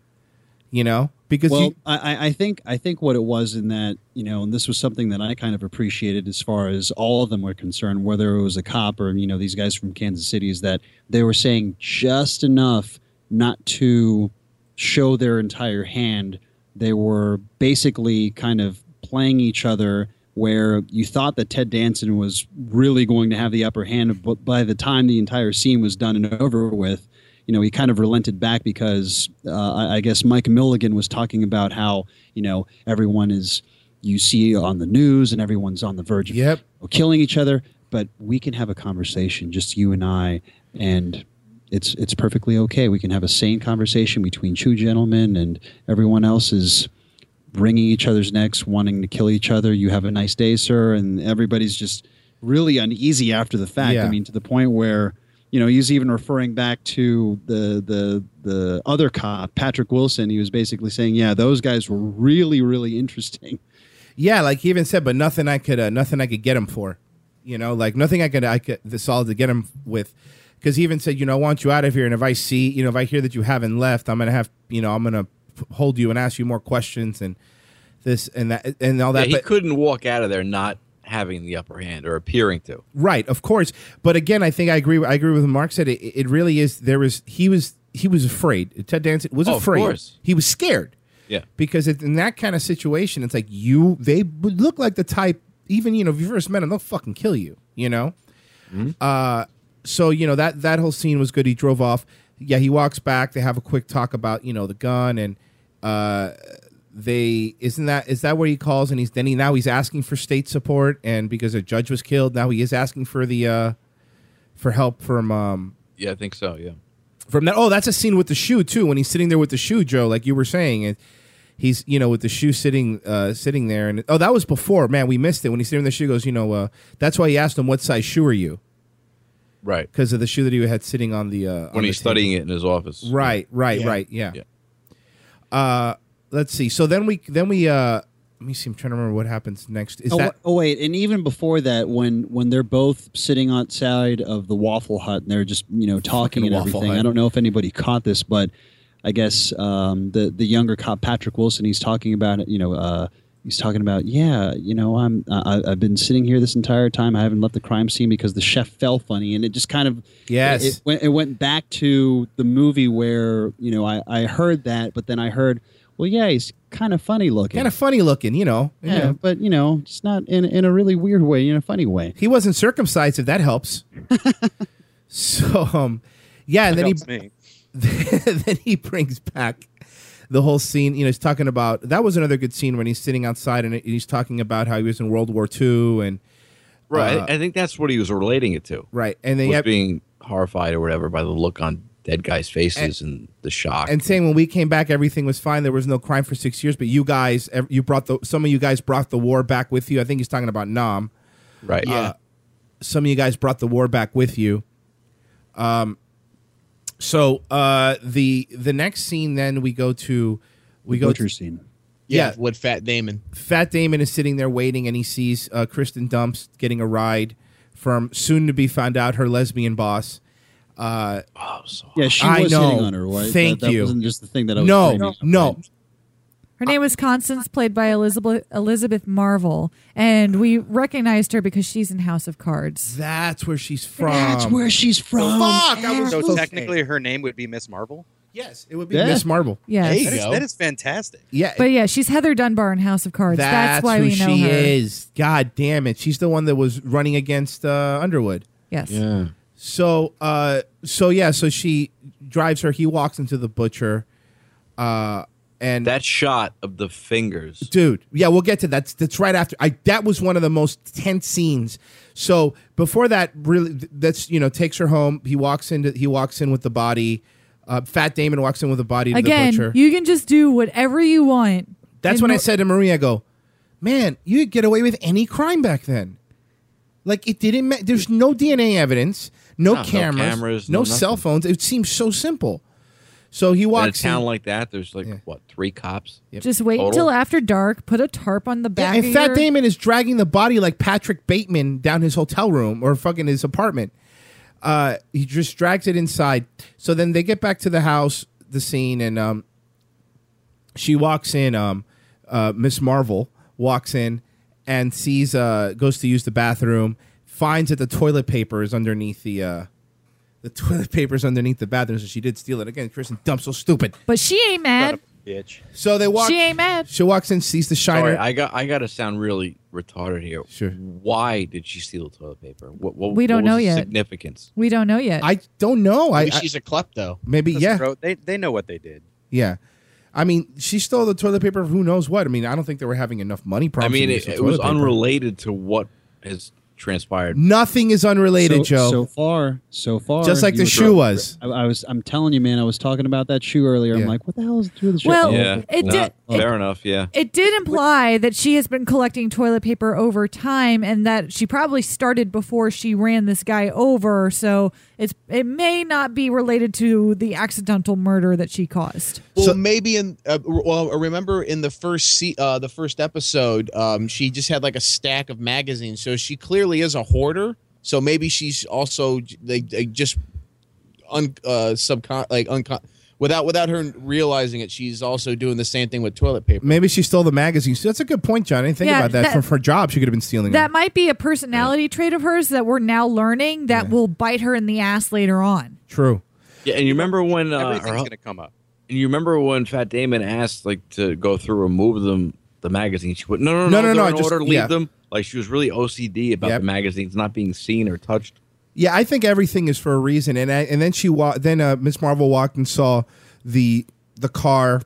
Because I think what it was in that, and this was something that I kind of appreciated as far as all of them were concerned, whether it was a cop or, these guys from Kansas City, is that they were saying just enough not to show their entire hand. They were basically kind of playing each other where you thought that Ted Danson was really going to have the upper hand, but by the time the entire scene was done and over with, he kind of relented back because I guess Mike Milligan was talking about how, everyone is, you see on the news and everyone's on the verge of killing each other, but we can have a conversation, just you and I, and it's perfectly okay. We can have a sane conversation between two gentlemen, and everyone else is wringing each other's necks, wanting to kill each other. You have a nice day, sir, and everybody's just really uneasy after the fact. Yeah. I mean, to the point where he's even referring back to the other cop, Patrick Wilson. He was basically saying, yeah, those guys were really, really interesting. Yeah, like he even said, but nothing I could get him for, like nothing I could the solid to get him with, because he even said, I want you out of here, and if I see, if I hear that you haven't left, I'm gonna have, I'm gonna hold you and ask you more questions and this and that and all that. Yeah, he couldn't walk out of there not having the upper hand or appearing to. Right, of course. But again, I think I agree with what Mark said. It really is. He was afraid. Ted Danson was afraid. Of course. He was scared. Yeah. Because in that kind of situation, it's like they would look like the type, even, if you first met them, they'll fucking kill you, Mm-hmm. So, that whole scene was good. He drove off. Yeah, he walks back. They have a quick talk about, the gun, and is that where he calls, and now he's asking for state support, and because a judge was killed, now he is asking for the for help from Yeah, I think so, yeah. From that. Oh, that's a scene with the shoe too, when he's sitting there with the shoe, Joe, like you were saying, and he's with the shoe sitting there, and that was before. Man, we missed it when he's sitting in the shoe. He goes, that's why he asked him, what size shoe are you? Right. Because of the shoe that he had sitting on the when he's studying it in his office. Right, yeah. Let's see. So then we let me see. I'm trying to remember what happens next. Wait, and even before that, when they're both sitting outside of the Waffle Hut and they're just talking and everything. I don't know if anybody caught this, but I guess the younger cop Patrick Wilson, he's talking about he's talking about I've been sitting here this entire time. I haven't left the crime scene because the chef fell funny, and it just kind of it went back to the movie where I heard that, but then I heard. Well, yeah, he's kind of funny looking. Yeah, but just not in a really weird way, in a funny way. He wasn't circumcised, if that helps. So, and then then he brings back the whole scene. He's talking about, that was another good scene when he's sitting outside and he's talking about how he was in World War II and right. I think that's what he was relating it to. Right, and then being horrified or whatever by the look on dead guys' faces and the shock. And saying when we came back, everything was fine. There was no crime for 6 years. But you guys, some of you guys brought the war back with you. I think he's talking about Nam. Right. Yeah. Some of you guys brought the war back with you. So the next scene, then we go to butcher scene. Yeah. with Fat Damon. Fat Damon is sitting there waiting, and he sees Kristen Dunst getting a ride from soon to be found out her lesbian boss. So Yeah, she I was know. hitting on her. Right? Thank that you. wasn't just the thing that I was. No, framing. no. Her name was Constance, played by Elizabeth Marvel, and we recognized her because she's in House of Cards. That's where she's from. That's where she's from. Fuck! I was So so- technically, her name would be Miss Marvel. Yes, it would be Yeah. Miss Marvel. Yes. Hey. That is, go. that is fantastic. Yeah, But yeah, she's Heather Dunbar in House of Cards. That's why who we know she her. is. God damn it, she's the one that was running against Underwood. Yes. Yeah. So she drives her. He walks into the butcher, and That shot of the fingers. dude, yeah, we'll get to that. That's right after. That was one of the most tense scenes. So before that, really, that's takes her home. He walks in with the body. Fat Damon walks in with the body to Again, the butcher. you can just do whatever you want. That's And when I said to Maria, I go, man, you could get away with any crime back then. Like, it didn't there's no DNA evidence, no cameras, no nothing. cell phones. It seems so simple. So he In a walks town in. like that, there's like, Yeah. what, 3 cops? Just wait Total? until after dark. Put a tarp on the back. And of Fat your- Damon is dragging the body like Patrick Bateman down his hotel room or fucking his apartment. He just drags it inside. So then they get back to the house, the scene, and she walks in. Miss Marvel walks in and sees, goes to use the bathroom, finds that the toilet paper is underneath the toilet paper's underneath the bathroom, so she did steal it. Again, Kristen Dunst, so stupid. But she ain't mad. Bitch. So they walk. She ain't mad. She walks in, sees the shiner. Sorry, I got to sound really retarded here. Sure. Why did she steal the toilet paper? We don't what know was the yet. significance? We don't know yet. I don't know. Maybe I she's a klepto. maybe Listen, yeah. bro, they know what they did. Yeah. I mean, she stole the toilet paper for who knows what. I mean, I don't think they were having enough money I problems. mean, to use it the was toilet paper. unrelated to what has transpired. Nothing is unrelated, Joe. So far, Just like you the were- shoe was. I'm telling you, man. I was talking about that shoe earlier. Yeah. I'm like, what the hell is the shoe? Well, Yeah, it did- fair enough. Yeah, It did imply that she has been collecting toilet paper over time and that she probably started before she ran this guy over. So it may not be related to the accidental murder that she caused. Well, So- maybe in remember in the first episode, she just had like a stack of magazines, so she clearly is a hoarder. So maybe she's also just without her realizing it, she's also doing the same thing with toilet paper. Maybe she stole the magazine. So that's a good point, John. I didn't think Yeah, about that. that- From her job, she could have been stealing That them. might be a personality trait of hers that we're now learning that will bite her in the ass later on. True. yeah. And you remember when Everything's gonna come up. and you remember when Fat Damon asked like to go through remove the magazines? She went, no, No, they're I in just- order to leave yeah. them. Like she was really OCD about Yep. the magazines not being seen or touched. Yeah, I think everything is for a reason. And then she Miss Marvel walked and saw the car.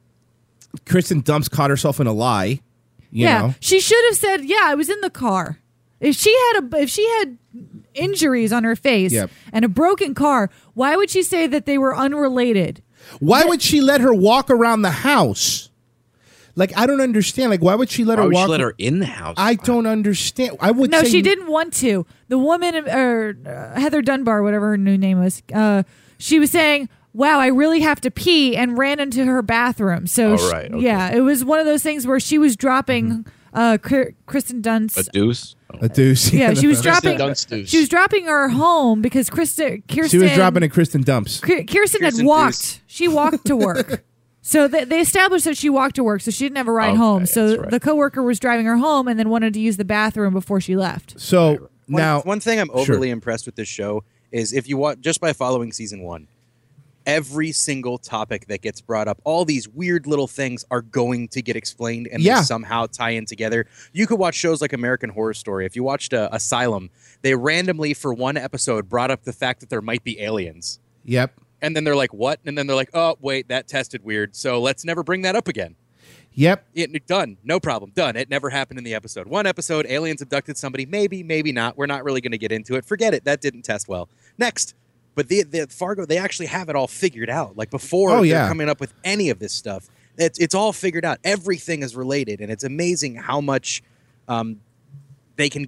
Kristen Dunst caught herself in a lie. You know? She should have said, "Yeah, I was in the car." If she had injuries on her face Yep. and a broken car, why would she say that they were unrelated? Why would she let her walk around the house? Like, I don't understand. Like, why would she let Why her would walk? she let her in the house? I don't understand. I would No, say she didn't want to. The woman, or Heather Dunbar, whatever her new name was, she was saying, "Wow, I really have to pee," and ran into her bathroom. So, Oh, right, okay. yeah, it was one of those things where she was dropping Kristen Dunst. a deuce. Oh. a deuce. Yeah, she was Kristen dropping. Dunst deuce. She was dropping her home because Kirsten. She was dropping a Kristen Dumps. Kirsten had Kirsten walked. Deuce. She walked to work. So they established that she walked to work, so she didn't have a ride Okay, home. So that's right. the coworker was driving her home and then wanted to use the bathroom before she left. So now, One thing I'm overly impressed with this show is if you watch just by following season 1, every single topic that gets brought up, all these weird little things are going to get explained and Yeah. they somehow tie in together. You could watch shows like American Horror Story. If you watched Asylum, they randomly for one episode brought up the fact that there might be aliens. yep, And then they're like, what? And then they're like, oh, wait, that tested weird. So let's never bring that up again. yep. Done. No problem. Done. It never happened in the episode. One episode, aliens abducted somebody. Maybe, maybe not. We're not really going to get into it. Forget it. That didn't test well. Next. But the Fargo, they actually have it all figured out. Like before they're coming up with any of this stuff, it's all figured out. Everything is related. And it's amazing how much they can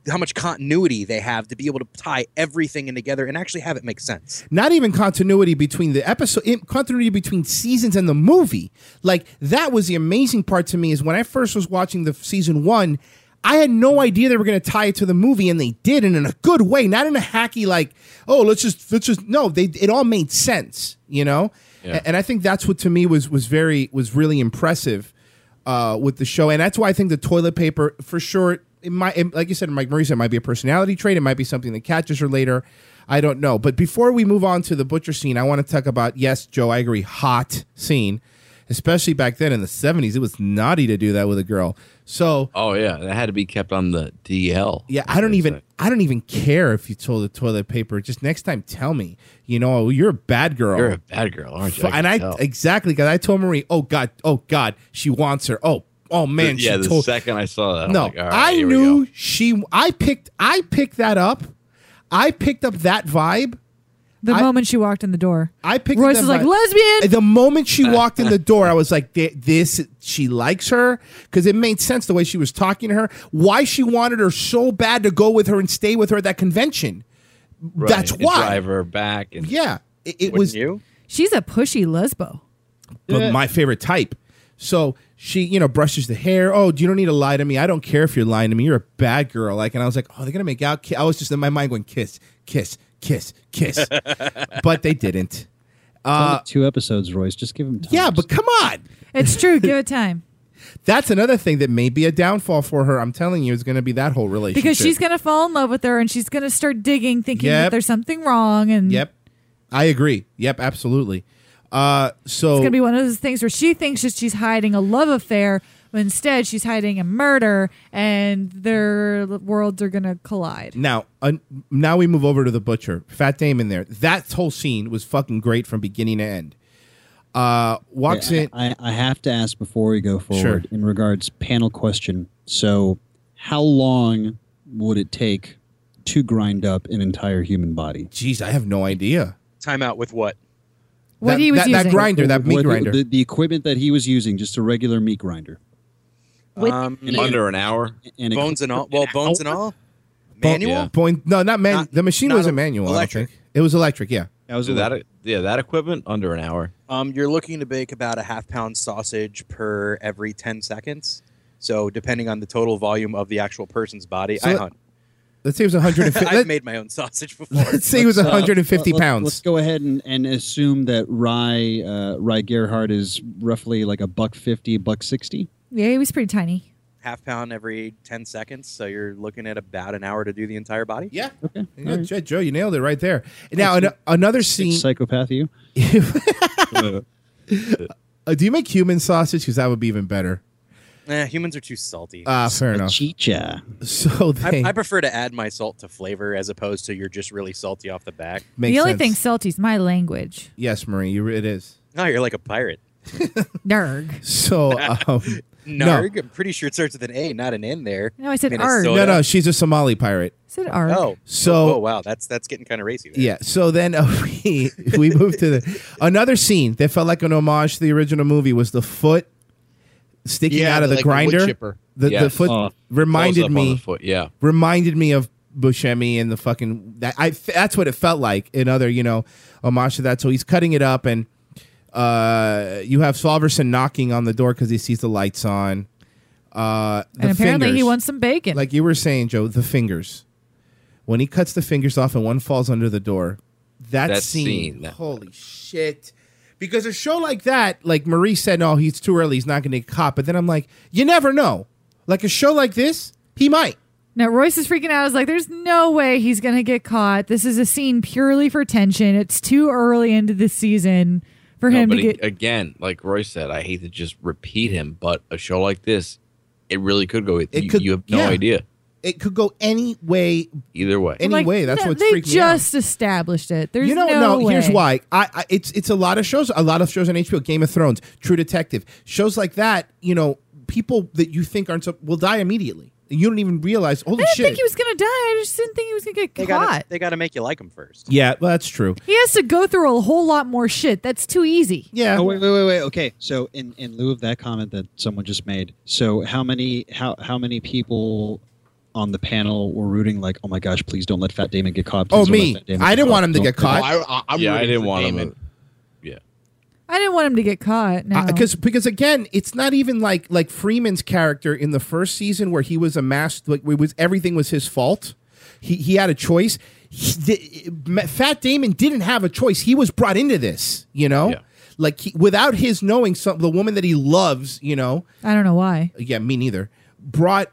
continuity they have to be able to tie everything in together and actually have it make sense. Not even continuity between the episode, continuity between seasons and the movie. Like, that was the amazing part to me, is when I first was watching the season 1, I had no idea they were going to tie it to the movie, and they did, and in a good way, not in a hacky, like, oh, let's just, no, it all made sense, you know? Yeah. And I think that's what to me was really impressive with the show. And that's why I think the toilet paper, for sure, like you said, Mike Murray said, it might be a personality trait. It might be something that catches her later. I don't know. But before we move on to the butcher scene, I want to talk about, yes, Joe, I agree, hot scene. Especially back then in the 70s, it was naughty to do that with a girl. So, oh yeah, that had to be kept on the DL. Yeah, I don't even care if you told the toilet paper. Just next time, tell me. You know, you're a bad girl. You're a bad girl, aren't you? Exactly, because I told Marie, oh God, she wants her. Oh man, yeah. The second I saw that, no, I'm like, all right, I here knew we go. I picked that up. I picked up that vibe. The moment she walked in the door, I picked. Royce was like, lesbian. The moment she walked in the door, I was like, she likes her, because it made sense the way she was talking to her. Why she wanted her so bad to go with her and stay with her at that convention. Right. That's and why. Drive her back. And Yeah, it was. You? She's a pushy lesbo. But my favorite type. So she, brushes the hair. Oh, you don't need to lie to me. I don't care if you're lying to me. You're a bad girl. Like, and I was like, oh, they're gonna make out. I was just in my mind going, kiss, kiss, kiss, kiss. But they didn't. Only 2 episodes, Royce. Just give him time. Yeah, but come on. It's true. Give it time. That's another thing that may be a downfall for her. I'm telling you, is going to be that whole relationship. Because she's going to fall in love with her, and she's going to start digging, thinking that there's something wrong. And Yep. I agree. Yep, absolutely. So it's going to be one of those things where she thinks that she's hiding a love affair, but instead she's hiding a murder, and their worlds are going to collide. Now we move over to the butcher. Fat Damon there. That whole scene was fucking great from beginning to end. Walks in. I have to ask before we go forward in regards panel question. So, how long would it take to grind up an entire human body? Jeez, I have no idea. Time out with what? What he was using. That grinder, that meat grinder. The equipment that he was using, just a regular meat grinder. Under an hour. And Bones and all. Well, bones and all. Manual? No, not manual. The machine not wasn't manual. electric. I don't think. It was electric. Yeah. That equipment under an hour. You're looking to bake about a half-pound sausage per every 10 seconds. So depending on the total volume of the actual person's body, I hunt. Let's say it was 150. I've made my own sausage before. Let's say it was 150 pounds. Let's go ahead and assume that Rye Gerhardt is roughly like $150, $160. Yeah, he was pretty tiny. Half-pound every 10 seconds. So you're looking at about an hour to do the entire body. Yeah. Okay. Yeah, Joe, you nailed it right there. Now, another scene. Psychopath, you. Do you make human sausage? Because that would be even better. Humans are too salty. Fair enough. Chicha. So I prefer to add my salt to flavor as opposed to you're just really salty off the back. The only thing salty is my language. Yes, Marie, it is. No, you're like a pirate. Narg. So, Narg? No. I'm pretty sure it starts with an A, not an N there. No, I said Minnesota. arg. No, she's a Somali pirate. I said arg. Oh, So- oh wow, that's getting kind of racy there. Yeah. So then we moved to another scene that felt like an homage to the original movie was the foot sticking out of the like a wood grinder. chipper. The Yes. foot Close reminded up on me. the foot. Yeah. Reminded me of Buscemi and the fucking that's what it felt like. Another homage to that. So he's cutting it up, and you have Salverson knocking on the door because he sees the lights on. And apparently he wants some bacon. Like you were saying, Joe, the fingers. When he cuts the fingers off and one falls under the door, that scene. Holy shit. Because a show like that, like Marie said, no, he's too early, he's not going to get caught. But then I'm like, you never know. Like a show like this, he might. Now, Royce is freaking out. I was like, there's no way he's going to get caught. This is a scene purely for tension. It's too early into the season for him to get... Again, like Roy said, I hate to just repeat him, but a show like this, it really could go. You have no idea. It could go any way. Either way. Any way. That's what's they freaking me out. just established it. There's no way. Here's why. It's a lot of shows. A lot of shows on HBO. Game of Thrones, True Detective, shows like that. People that you think aren't will die immediately. You don't even realize. Holy I didn't shit! think he was going to die. I just didn't think he was going to get caught. They got to make you like him first. Yeah, well, that's true. He has to go through a whole lot more shit. That's too easy. Yeah. Oh, wait. Okay, so in lieu of that comment that someone just made, so how many people on the panel were rooting like, oh my gosh, please don't let Fat Damon get caught. Oh, Please don't let me. Fat Damon I get didn't caught. want him to Don't- get caught. I'm Yeah, I rooting didn't for want Damon. him. Yeah. I didn't want him to get caught. No. Because again, it's not even like Freeman's character in the first season where he was amassed, like everything was his fault. He had a choice. Fat Damon didn't have a choice. He was brought into this, you know? Yeah. Like without his knowing the woman that he loves, you know. I don't know why. Yeah, me neither. Brought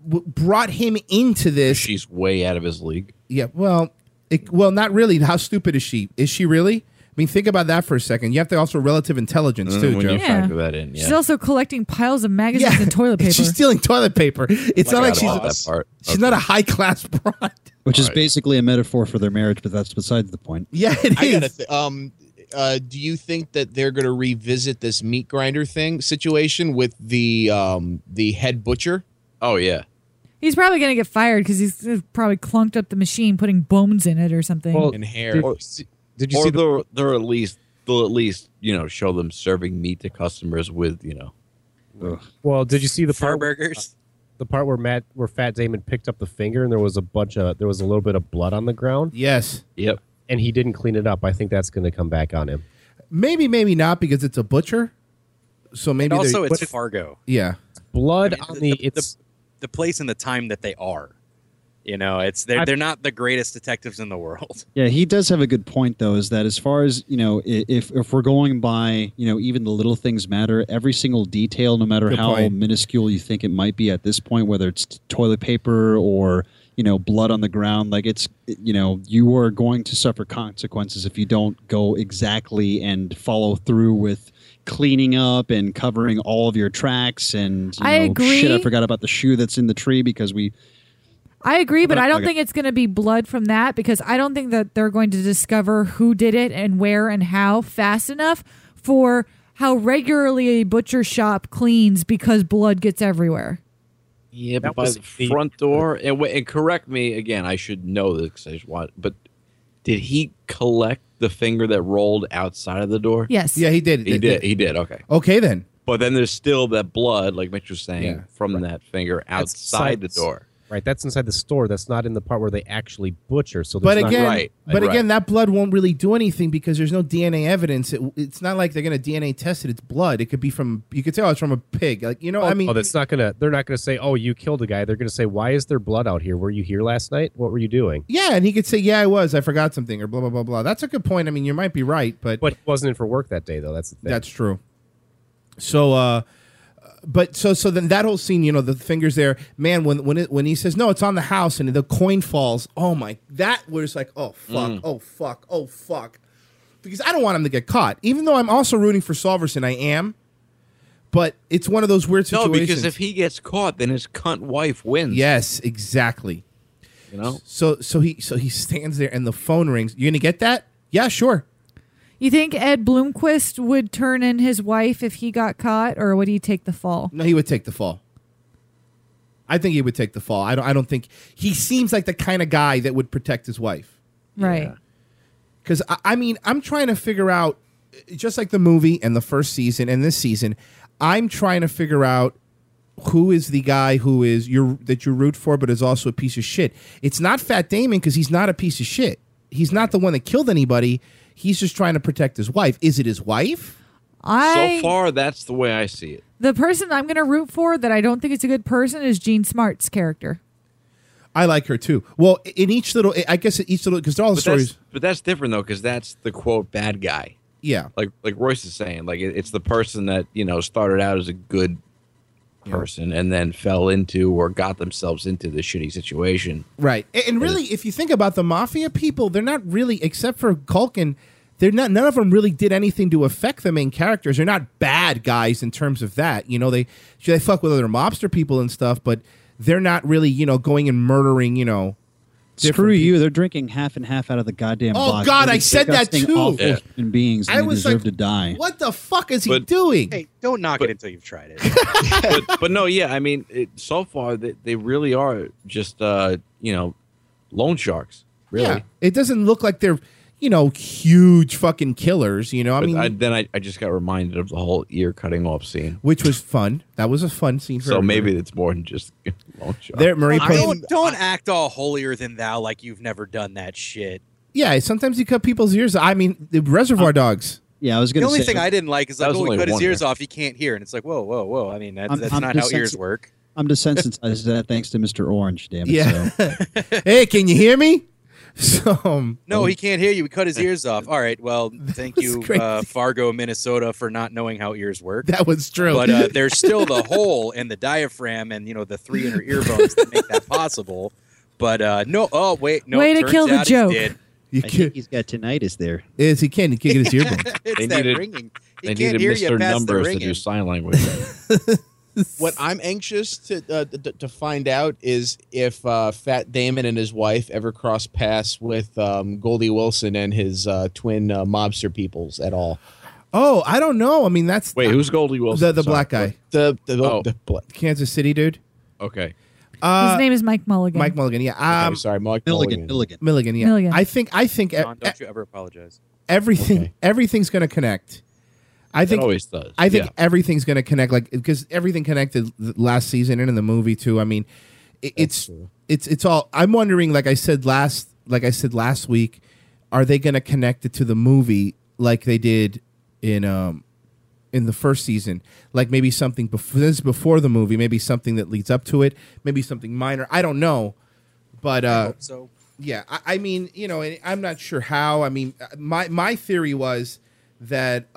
him into this. She's way out of his league. Yeah, well, not really. How stupid is she? Is she really? I mean, think about that for a second. You have to also relative intelligence too, when Joe. you Yeah. factor that in, yeah. She's also collecting piles of magazines and toilet paper. She's stealing toilet paper. It's not like Forgot about she's that part. she's not a high class broad. Which is Right. basically a metaphor for their marriage, but that's besides the point. Yeah, it I is. gotta. Do you think that they're going to revisit this meat grinder situation with the head butcher? Oh yeah. He's probably going to get fired because he's probably clunked up the machine putting bones in it or something. Well, And hair. Did you Or see the they'll at least show them serving meat to customers with Well, did you see the part Farburgers. the part where Fat Damon picked up the finger and there was a little bit of blood on the ground Yes. Yep. and he didn't clean it up? I think that's going to come back on him. Maybe not because it's a butcher. So maybe And also, they're- it's Fargo. yeah. Blood I on mean, the the place and the time that they are. You know, they're not the greatest detectives in the world. Yeah, he does have a good point, though, is that as far as, if we're going by, even the little things matter, every single detail, no matter Good how point. minuscule you think it might be at this point, whether it's toilet paper or, blood on the ground, like you are going to suffer consequences if you don't go exactly and follow through with cleaning up and covering all of your tracks. And I agree. Shit, I forgot about the shoe that's in the tree because I agree, but I don't Okay. think it's going to be blood from that because I don't think that they're going to discover who did it and where and how fast enough for how regularly a butcher shop cleans because blood gets everywhere. Yeah, but That by was the the- front door, and correct me again, I should know this because I just want. But did he collect the finger that rolled outside of the door? Yes. Yeah, he did. He did. He did. Okay, Okay then. but then there's still that blood, like Mitch was saying, Yeah. from that finger That's outside the inside- door. Right, that's inside the store. That's not in the part where they actually butcher. So But there's again, not, right. but Right. again, that blood won't really do anything because there's no DNA evidence. It's not like they're gonna DNA test it. It's blood. It could be from. You could say, oh, it's from a pig. Like I mean, that's not gonna. They're not gonna say, "Oh, you killed a guy." They're gonna say, "Why is there blood out here? Were you here last night? What were you doing?" yeah, and he could say, yeah, I was. I forgot something or blah blah blah blah. That's a good point. I mean, you might be right, but But he wasn't in for work that day, though. That's the thing. that's true. So, but so then that whole scene, the fingers there, man. When he says no, it's on the house, and the coin falls. Oh my, that was like, oh fuck, oh fuck, oh fuck, because I don't want him to get caught. Even though I'm also rooting for Solverson, I am. But it's one of those weird No, situations. because if he gets caught, then his cunt wife wins. yes, exactly. You know. So he stands there, and the phone rings. You gonna get that? Yeah, sure. You think Ed Bloomquist would turn in his wife if he got caught, or would he take the fall? No, he would take the fall. I think he would take the fall. I don't think he seems like the kind of guy that would protect his wife. Right. Because I mean, I'm trying to figure out, just like the movie and the first season and this season, I'm trying to figure out who is the guy that you root for, but is also a piece of shit. It's not Fat Damon because he's not a piece of shit. He's not the one that killed anybody. He's just trying to protect his wife. Is it his wife? So far, that's the way I see it. The person I'm going to root for that I don't think is a good person is Jean Smart's character. I like her too. Well, in each little, I guess each little, because all the stories. But that's different though, because that's the quote bad guy. Yeah. Like Royce is saying, like it's the person that started out as a good person and then fell into or got themselves into the shitty situation. Right. And really, if you think about the mafia people, they're not really, except for Culkin, none of them really did anything to affect the main characters. They're not bad guys in terms of that. They fuck with other mobster people and stuff, but they're not really, going and murdering, screw you, they're drinking half and half out of the goddamn Oh, box. God, They're I said that disgusting, too. awful Yeah. human beings, and I they was deserve like, to die. what the fuck is he But- doing? Hey, don't knock it until you've tried it. but no, yeah, I mean, so far they really are just loan sharks. Really. Yeah. It doesn't look like they're, huge fucking killers, I But mean, I just got reminded of the whole ear cutting off scene. which was fun. That was a fun scene for So everybody. maybe it's more than just There, Marie I Post- mean- Don't act all holier than thou like you've never done that shit. Yeah, sometimes you cut people's ears. I mean, the Reservoir Dogs. Yeah, I was The going to only say. thing I didn't like is like, That was oh, he only cut his one ears year. off, he can't hear, and it's like, whoa, whoa, whoa. I mean, that's I'm not how ears desensit- work. I'm desensitized to that thanks to Mr. Orange. Damn it. Yeah. So. Hey, can you hear me? So No, he can't hear you. We cut his ears off. All right. Well, thank was you, crazy. Fargo, Minnesota, for not knowing how ears work. that was true. But there's still the hole in the diaphragm and the 3 inner ear bones that make that possible. But no. Oh wait, no. Way to turns kill the out he's joke. dead. you I can, think he's got tinnitus there. is he can get his ear bone. It's They that needed- ringing. He They can't needed hear you Mr. past the Numbers to ringing. do sign language. What I'm anxious to find out is if Fat Damon and his wife ever cross paths with Goldie Wilson and his twin mobster peoples at all. Oh, I don't know. I mean, that's Wait, who's Goldie Wilson? the Sorry. black guy, Oh. Kansas City dude. Okay. His name is Mike Mulligan. Mike Mulligan. Yeah. I'm sorry, Mark Milligan. Milligan. Yeah. Milligan. I think John, don't you ever apologize. everything's going to connect. I It think always does. I think Yeah. everything's going to connect, like because everything connected last season and in the movie too. I mean, it's all. I'm wondering, like I said last week, are they going to connect it to the movie like they did in the first season? Like maybe something before the movie, maybe something that leads up to it, maybe something minor. I don't know, but I hope so. yeah, I mean, and I'm not sure how. I mean, my theory was that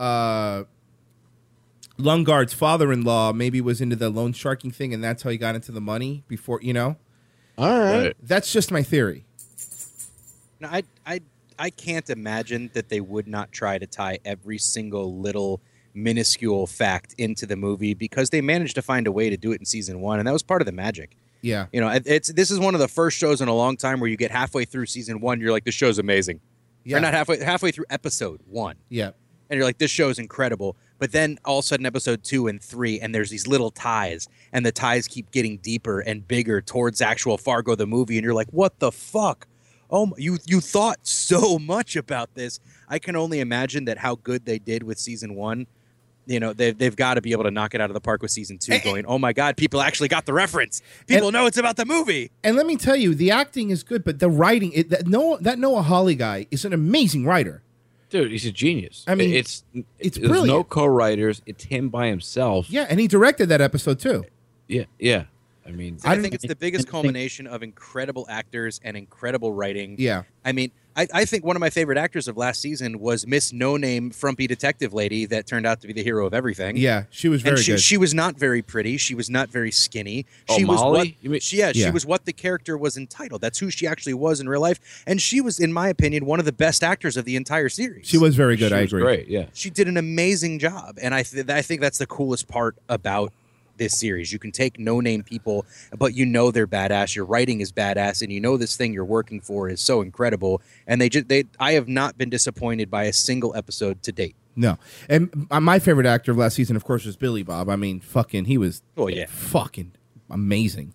Lungard's father-in-law maybe was into the loan sharking thing, and that's how he got into the money before. All right. Right. That's just my theory. No, I can't imagine that they would not try to tie every single little minuscule fact into the movie because they managed to find a way to do it in season 1, and that was part of the magic. Yeah, This is one of the first shows in a long time where you get halfway through season 1, you're like, this show's amazing. yeah, Or not halfway through episode 1. yeah. And you're like, this show's incredible. But then all of a sudden, episode 2 and 3, and there's these little ties, and the ties keep getting deeper and bigger towards actual Fargo the movie, and you're like, what the fuck? Oh, you thought so much about this. I can only imagine that how good they did with season 1. They've got to be able to knock it out of the park with season 2. Going, oh my god, people actually got the reference. People know it's about the movie. And let me tell you, the acting is good, but the writing, that Noah Hawley guy is an amazing writer. Dude, he's a genius. I mean, it's it's there's no brilliant. co-writers. It's him by himself. Yeah, and he directed that episode too. Yeah. I mean, I think it's the biggest culmination of incredible actors and incredible writing. Yeah. I mean, I think one of my favorite actors of last season was Miss No Name Frumpy Detective Lady that turned out to be the hero of everything. Yeah, she was very And good. she was not very pretty. She was not very skinny. Oh, She was Molly? what You mean- she Yeah. was what the character was entitled. That's who she actually was in real life. And she was, in my opinion, one of the best actors of the entire series. She was very good. she I was agree. great. Yeah. She did an amazing job, and I think that's the coolest part about this series. You can take no-name people, but you know they're badass. Your writing is badass, and you know this thing you're working for is so incredible. And I have not been disappointed by a single episode to date. No, and my favorite actor of last season, of course, was Billy Bob. I mean, he was Oh yeah, fucking amazing.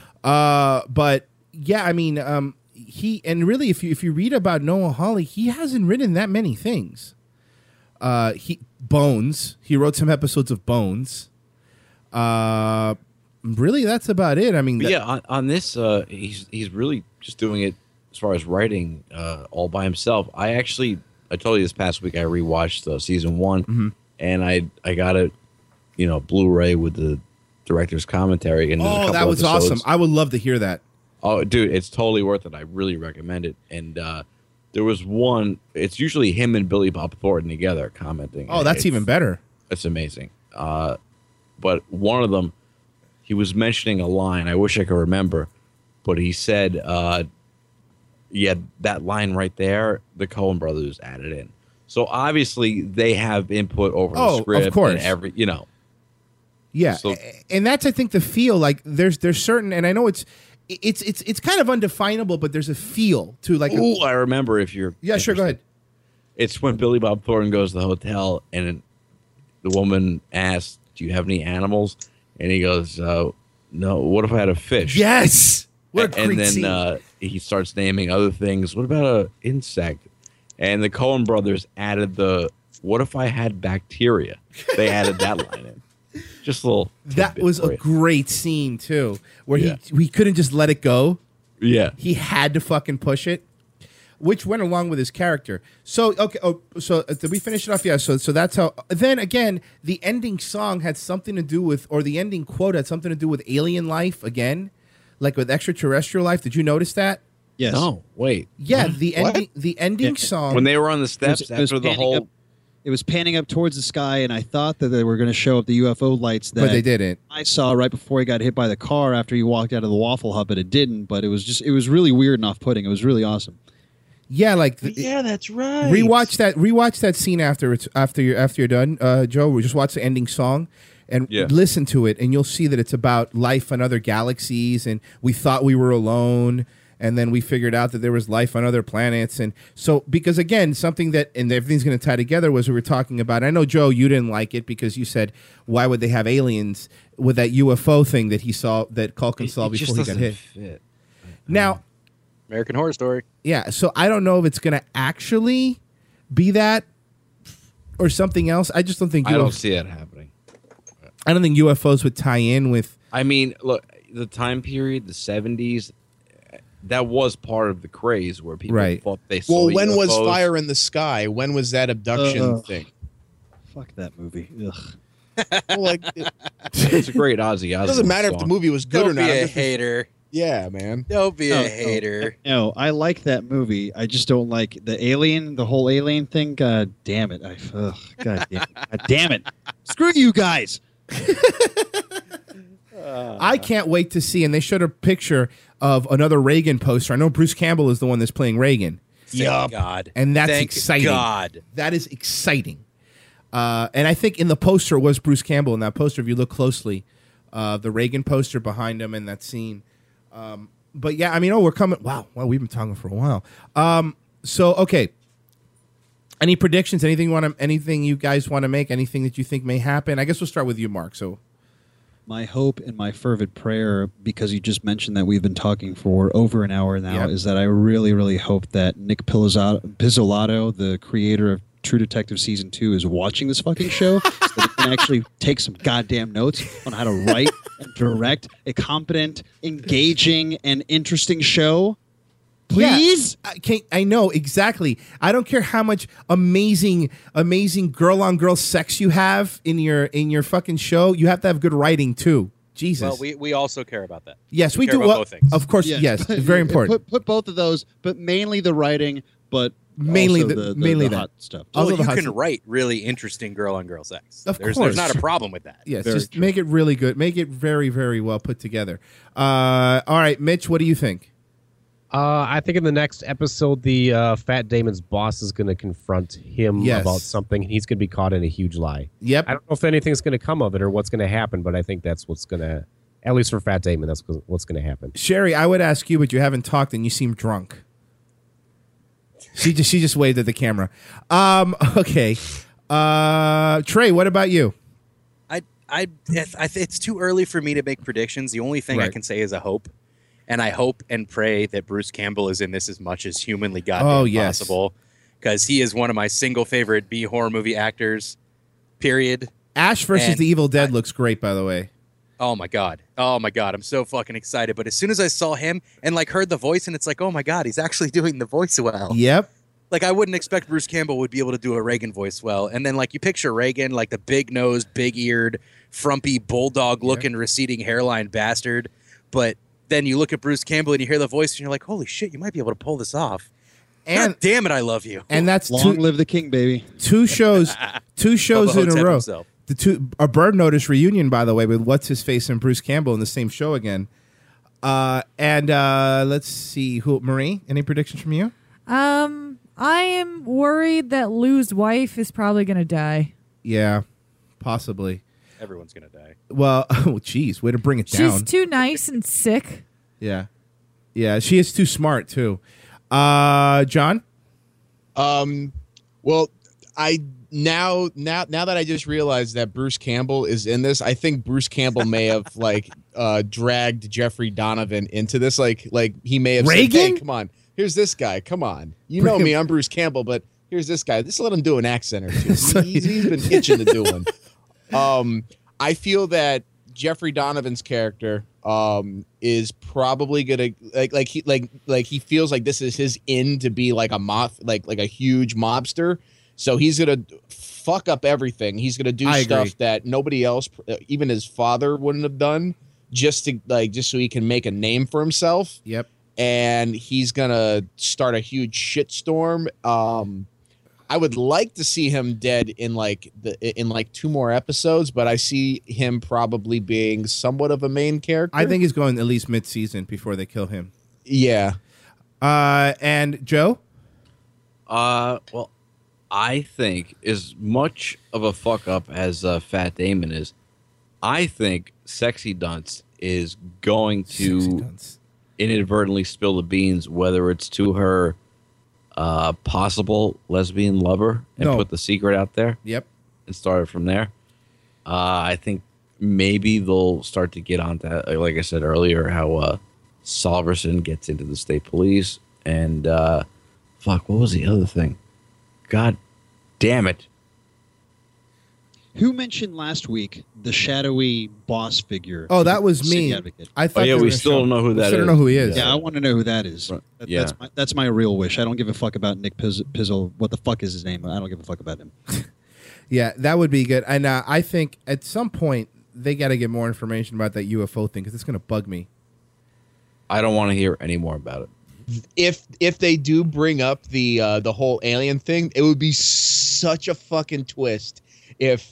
But yeah, I mean, he and really, if you read about Noah Hawley, he hasn't written that many things. Bones. He wrote some episodes of Bones. Really, that's about it. I mean, But yeah, on this, he's really just doing it as far as writing all by himself. I told you this past week I rewatched season 1, and I got it, Blu-ray with the director's commentary. And there's a couple that was episodes. awesome. I would love to hear that. Oh, dude, it's totally worth it. I really recommend it. And there was one. It's usually him and Billy Bob Thornton together commenting. Oh, that's even better. It's amazing. But one of them, he was mentioning a line. I wish I could remember, but he said, "Yeah, that line right there, the Coen brothers added in." So obviously they have input over the Oh, of script course. and Yeah, So- and that's I think the feel. Like there's certain, and I know it's kind of undefinable, but there's a feel to like. Ooh, I remember if you're Yeah, sure. Go ahead. It's when Billy Bob Thornton goes to the hotel and the woman asks, "Do you have any animals?" And he goes, "No. What if I had a fish?" Yes. What a and great then scene. he starts naming other things. What about a insect? And the Coen brothers added the "What if I had bacteria?" They added that line in. Just a little. That tidbit was for a you. great scene too, where Yeah. he couldn't just let it go. Yeah. He had to fucking push it, which went along with his character. So okay, did we finish it off? Yeah. So that's how. Then again, the ending song had something to do with, or the ending quote had something to do with alien life again, like with extraterrestrial life. Did you notice that? Yes. No, wait. Yeah, the ending song. When they were on the steps It was after the panning whole. up- It was panning up towards the sky, and I thought that they were going to show up the UFO lights that but they didn't. I saw right before he got hit by the car after he walked out of the Waffle Hut, but it didn't. But it was really weird and off-putting. It was really awesome. Yeah, like Yeah, that's right. rewatch that scene after you're done, Joe. Just watch the ending song and Yeah. listen to it, and you'll see that it's about life on other galaxies, and we thought we were alone, and then we figured out that there was life on other planets, and so because again, something that and everything's going to tie together was we were talking about. I know Joe, you didn't like it because you said why would they have aliens with that UFO thing that he saw that Culkin saw before he got hit. Fit. Now, American Horror Story. yeah, so I don't know if it's going to actually be that or something else. I just don't think I don't see it happening. I don't think UFOs would tie in with. I mean, look, the time period, the 70s, that was part of the craze where people Right. thought they saw Well, when was UFOs. Fire in the Sky? When was that abduction thing? Fuck that movie. Ugh. Well, like, It's a great Ozzy Osbourne it doesn't matter if the song. movie was good Don't or not. be I'm a just- hater. Yeah, man. Don't be No, a hater. No, I like that movie. I just don't like the whole alien thing. God damn it. God damn it. Screw you guys. I can't wait to see. And they showed a picture of another Reagan poster. I know Bruce Campbell is the one that's playing Reagan, Thank God. and that's Thank exciting. God. That is exciting. And I think in the poster it was Bruce Campbell. In that poster, if you look closely, the Reagan poster behind him in that scene. But yeah, I mean, we're coming. Wow, we've been talking for a while. So okay. Any predictions? Anything you guys want to make? Anything that you think may happen? I guess we'll start with you, Mark. So My hope and my fervent prayer, because you just mentioned that we've been talking for over an hour now, Yep. is that I really, really hope that Nick Pizzolatto, the creator of True Detective Season 2, is watching this fucking show so that he can actually take some goddamn notes on how to write and direct a competent, engaging, and interesting show. Please? I know exactly. I don't care how much amazing girl on girl sex you have in your fucking show. You have to have good writing too. Jesus. Well, we also care about that. yes, we care do. about Well, both things. of course, yes, it's very important. Put both of those, but mainly the writing, but Mainly also the- the mainly the that. hot stuff. Also Well, the you hot can stuff. write really interesting girl-on-girl sex. Of There's course. not a problem with that. Yes, Very just true. make it really good. Make it very, very well put together. All right, Mitch, what do you think? I think in the next episode, the Fat Damon's boss is going to confront him Yes. about something, and he's going to be caught in a huge lie. Yep. I don't know if anything's going to come of it or what's going to happen, but I think that's what's going to, at least for Fat Damon, that's what's going to happen. Sherry, I would ask you, but you haven't talked and you seem drunk. She just waved at the camera. Okay. Trey, what about you? It's too early for me to make predictions. The only thing I Right. can say is a hope. And I hope and pray that Bruce Campbell is in this as much as humanly goddamn yes. possible. Because he is one of my single favorite B horror movie actors, period. Ash versus And the Evil Dead looks great, by the way. Oh my god. I'm so fucking excited. But as soon as I saw him and heard the voice, and it's like, oh my god, he's actually doing the voice well. Yep. I wouldn't expect Bruce Campbell would be able to do a Reagan voice well. And then you picture Reagan, the big nosed, big eared, frumpy bulldog looking receding hairline bastard. But then you look at Bruce Campbell and you hear the voice and you're like, holy shit, you might be able to pull this off. And God damn it, I love you. and that's Long two live the king, baby. shows Bubba in a Hotep row. himself. A Bird Notice reunion, by the way, with what's his face and Bruce Campbell in the same show again. And let's see Marie. Any predictions from you? I am worried that Lou's wife is probably going to die. Yeah, possibly. Everyone's going to die. Well, oh, geez, way to bring it down. She's too nice and sick. Yeah, she is too smart too. John. Well, I now that I just realized that Bruce Campbell is in this, I think Bruce Campbell may have dragged Jeffrey Donovan into this. Like he may have Reagan? said, "Hey, come on, here's this guy. Come on, you know me, I'm Bruce Campbell, but here's this guy. Just let him do an accent or two. He's been itching to do one." I feel that Jeffrey Donovan's character is probably gonna he feels like this is his in to be like a like a huge mobster. So he's gonna fuck up everything. He's gonna do stuff that nobody else, even his father, wouldn't have done, just so he can make a name for himself. Yep. And he's gonna start a huge shitstorm. I would like to see him dead in like 2 more episodes, but I see him probably being somewhat of a main character. I think he's going at least mid-season before they kill him. Yeah. And Joe? Well, I think as much of a fuck up as Fat Damon is, I think Sexy Dunce is going to inadvertently spill the beans, whether it's to her possible lesbian lover and put the secret out there. Yep. And start it from there. I think maybe they'll start to get on that, like I said earlier, how Solverson gets into the state police and what was the other thing? God damn it. Who mentioned last week the shadowy boss figure? Oh, that was me. I thought we still don't know who that is. Still don't know who he is. Yeah, I want to know who that is. Right. That's my real wish. I don't give a fuck about Nick Pizzle. What the fuck is his name? I don't give a fuck about him. Yeah, that would be good. And I think at some point they got to get more information about that UFO thing because it's going to bug me. I don't want to hear any more about it. If they do bring up the whole alien thing, it would be such a fucking twist if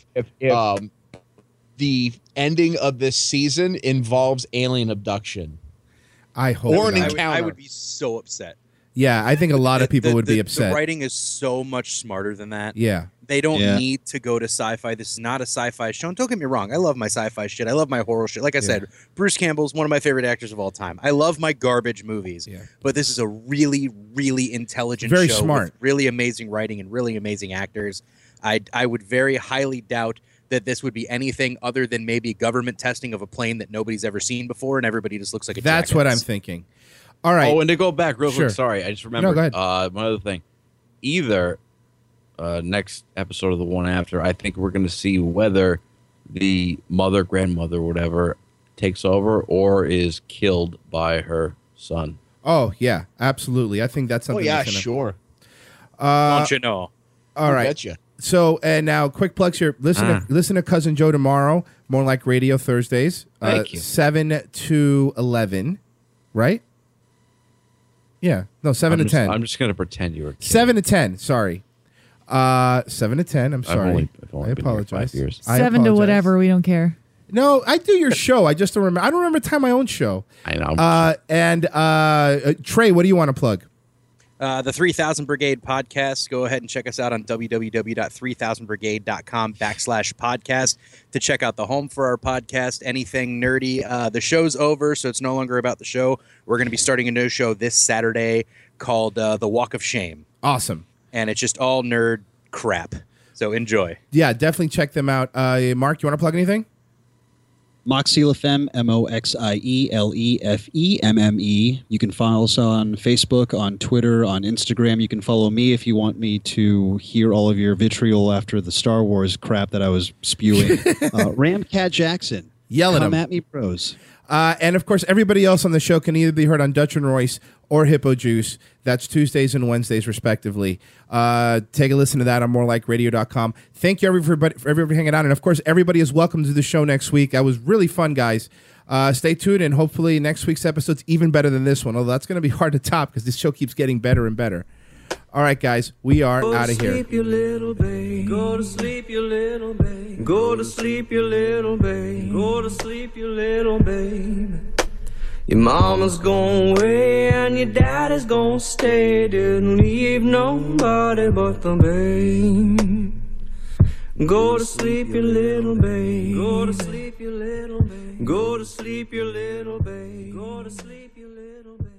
the ending of this season involves alien abduction. I hope or an not. encounter. I would be so upset. Yeah, I think a lot of people would be upset. The writing is so much smarter than that. Yeah. They don't need to go to sci-fi. This is not a sci-fi show. And don't get me wrong. I love my sci-fi shit. I love my horror shit. Like I said, Bruce Campbell's one of my favorite actors of all time. I love my garbage movies. Yeah. But this is a really, really intelligent Very show smart. with really amazing writing and really amazing actors. I would very highly doubt that this would be anything other than maybe government testing of a plane that nobody's ever seen before and everybody just looks like a That's jackass. what I'm thinking. All right. Oh, and to go back real Sure. quick, sorry, I just remembered. No, go ahead. One other thing. Either next episode of the one after, I think we're going to see whether the mother, grandmother, whatever, takes over or is killed by her son. Oh, yeah, absolutely. I think that's something. Oh yeah, that's gonna, sure. Don't you know? All right. Betcha. So, and now quick plugs here. Listen to Cousin Joe tomorrow. More Like Radio Thursdays. Thank you. 7 to 11, right? Yeah. No, 7 to 10. I'm just going to pretend you were. 7 to 10. Sorry. 7 to 10. I'm sorry. I've only I been here apologize. 5 years. I 7 to apologize. whatever. We don't care. No, I do your show. I just don't remember. I don't remember the time my own show. I know. And Trey, what do you want to plug? The 3000 Brigade podcast. Go ahead and check us out on www.3000brigade.com/podcast to check out the home for our podcast. Anything nerdy. The show's over, so it's no longer about the show. We're going to be starting a new show this Saturday called The Walk of Shame. Awesome. And it's just all nerd crap. So enjoy. Yeah, definitely check them out. Mark, you want to plug anything? Moxile FM, MOXIELEFEMME. You can follow us on Facebook, on Twitter, on Instagram. You can follow me if you want me to hear all of your vitriol after the Star Wars crap that I was spewing. Ramcat Jackson. Yell at Come him. at me, bros. And of course, everybody else on the show can either be heard on Dutch and Royce or Hippo Juice. That's Tuesdays and Wednesdays, respectively. Take a listen to that on morelikeradio.com. Thank you, everybody, for hanging out. And of course, everybody is welcome to the show next week. That was really fun, guys. Stay tuned, and hopefully next week's episode's even better than this one, although that's going to be hard to top because this show keeps getting better and better. All right, guys, we are out of here. Go to sleep, you little babe. Go to sleep, you little babe. Go to sleep, you little babe. Go to sleep, you little babe. Your mama's gone away and your daddy's gonna stay. Didn't leave nobody but the babe. Go to sleep, you little babe. Go to sleep, you little babe. Go to sleep, you little babe. Go to sleep, you little babe.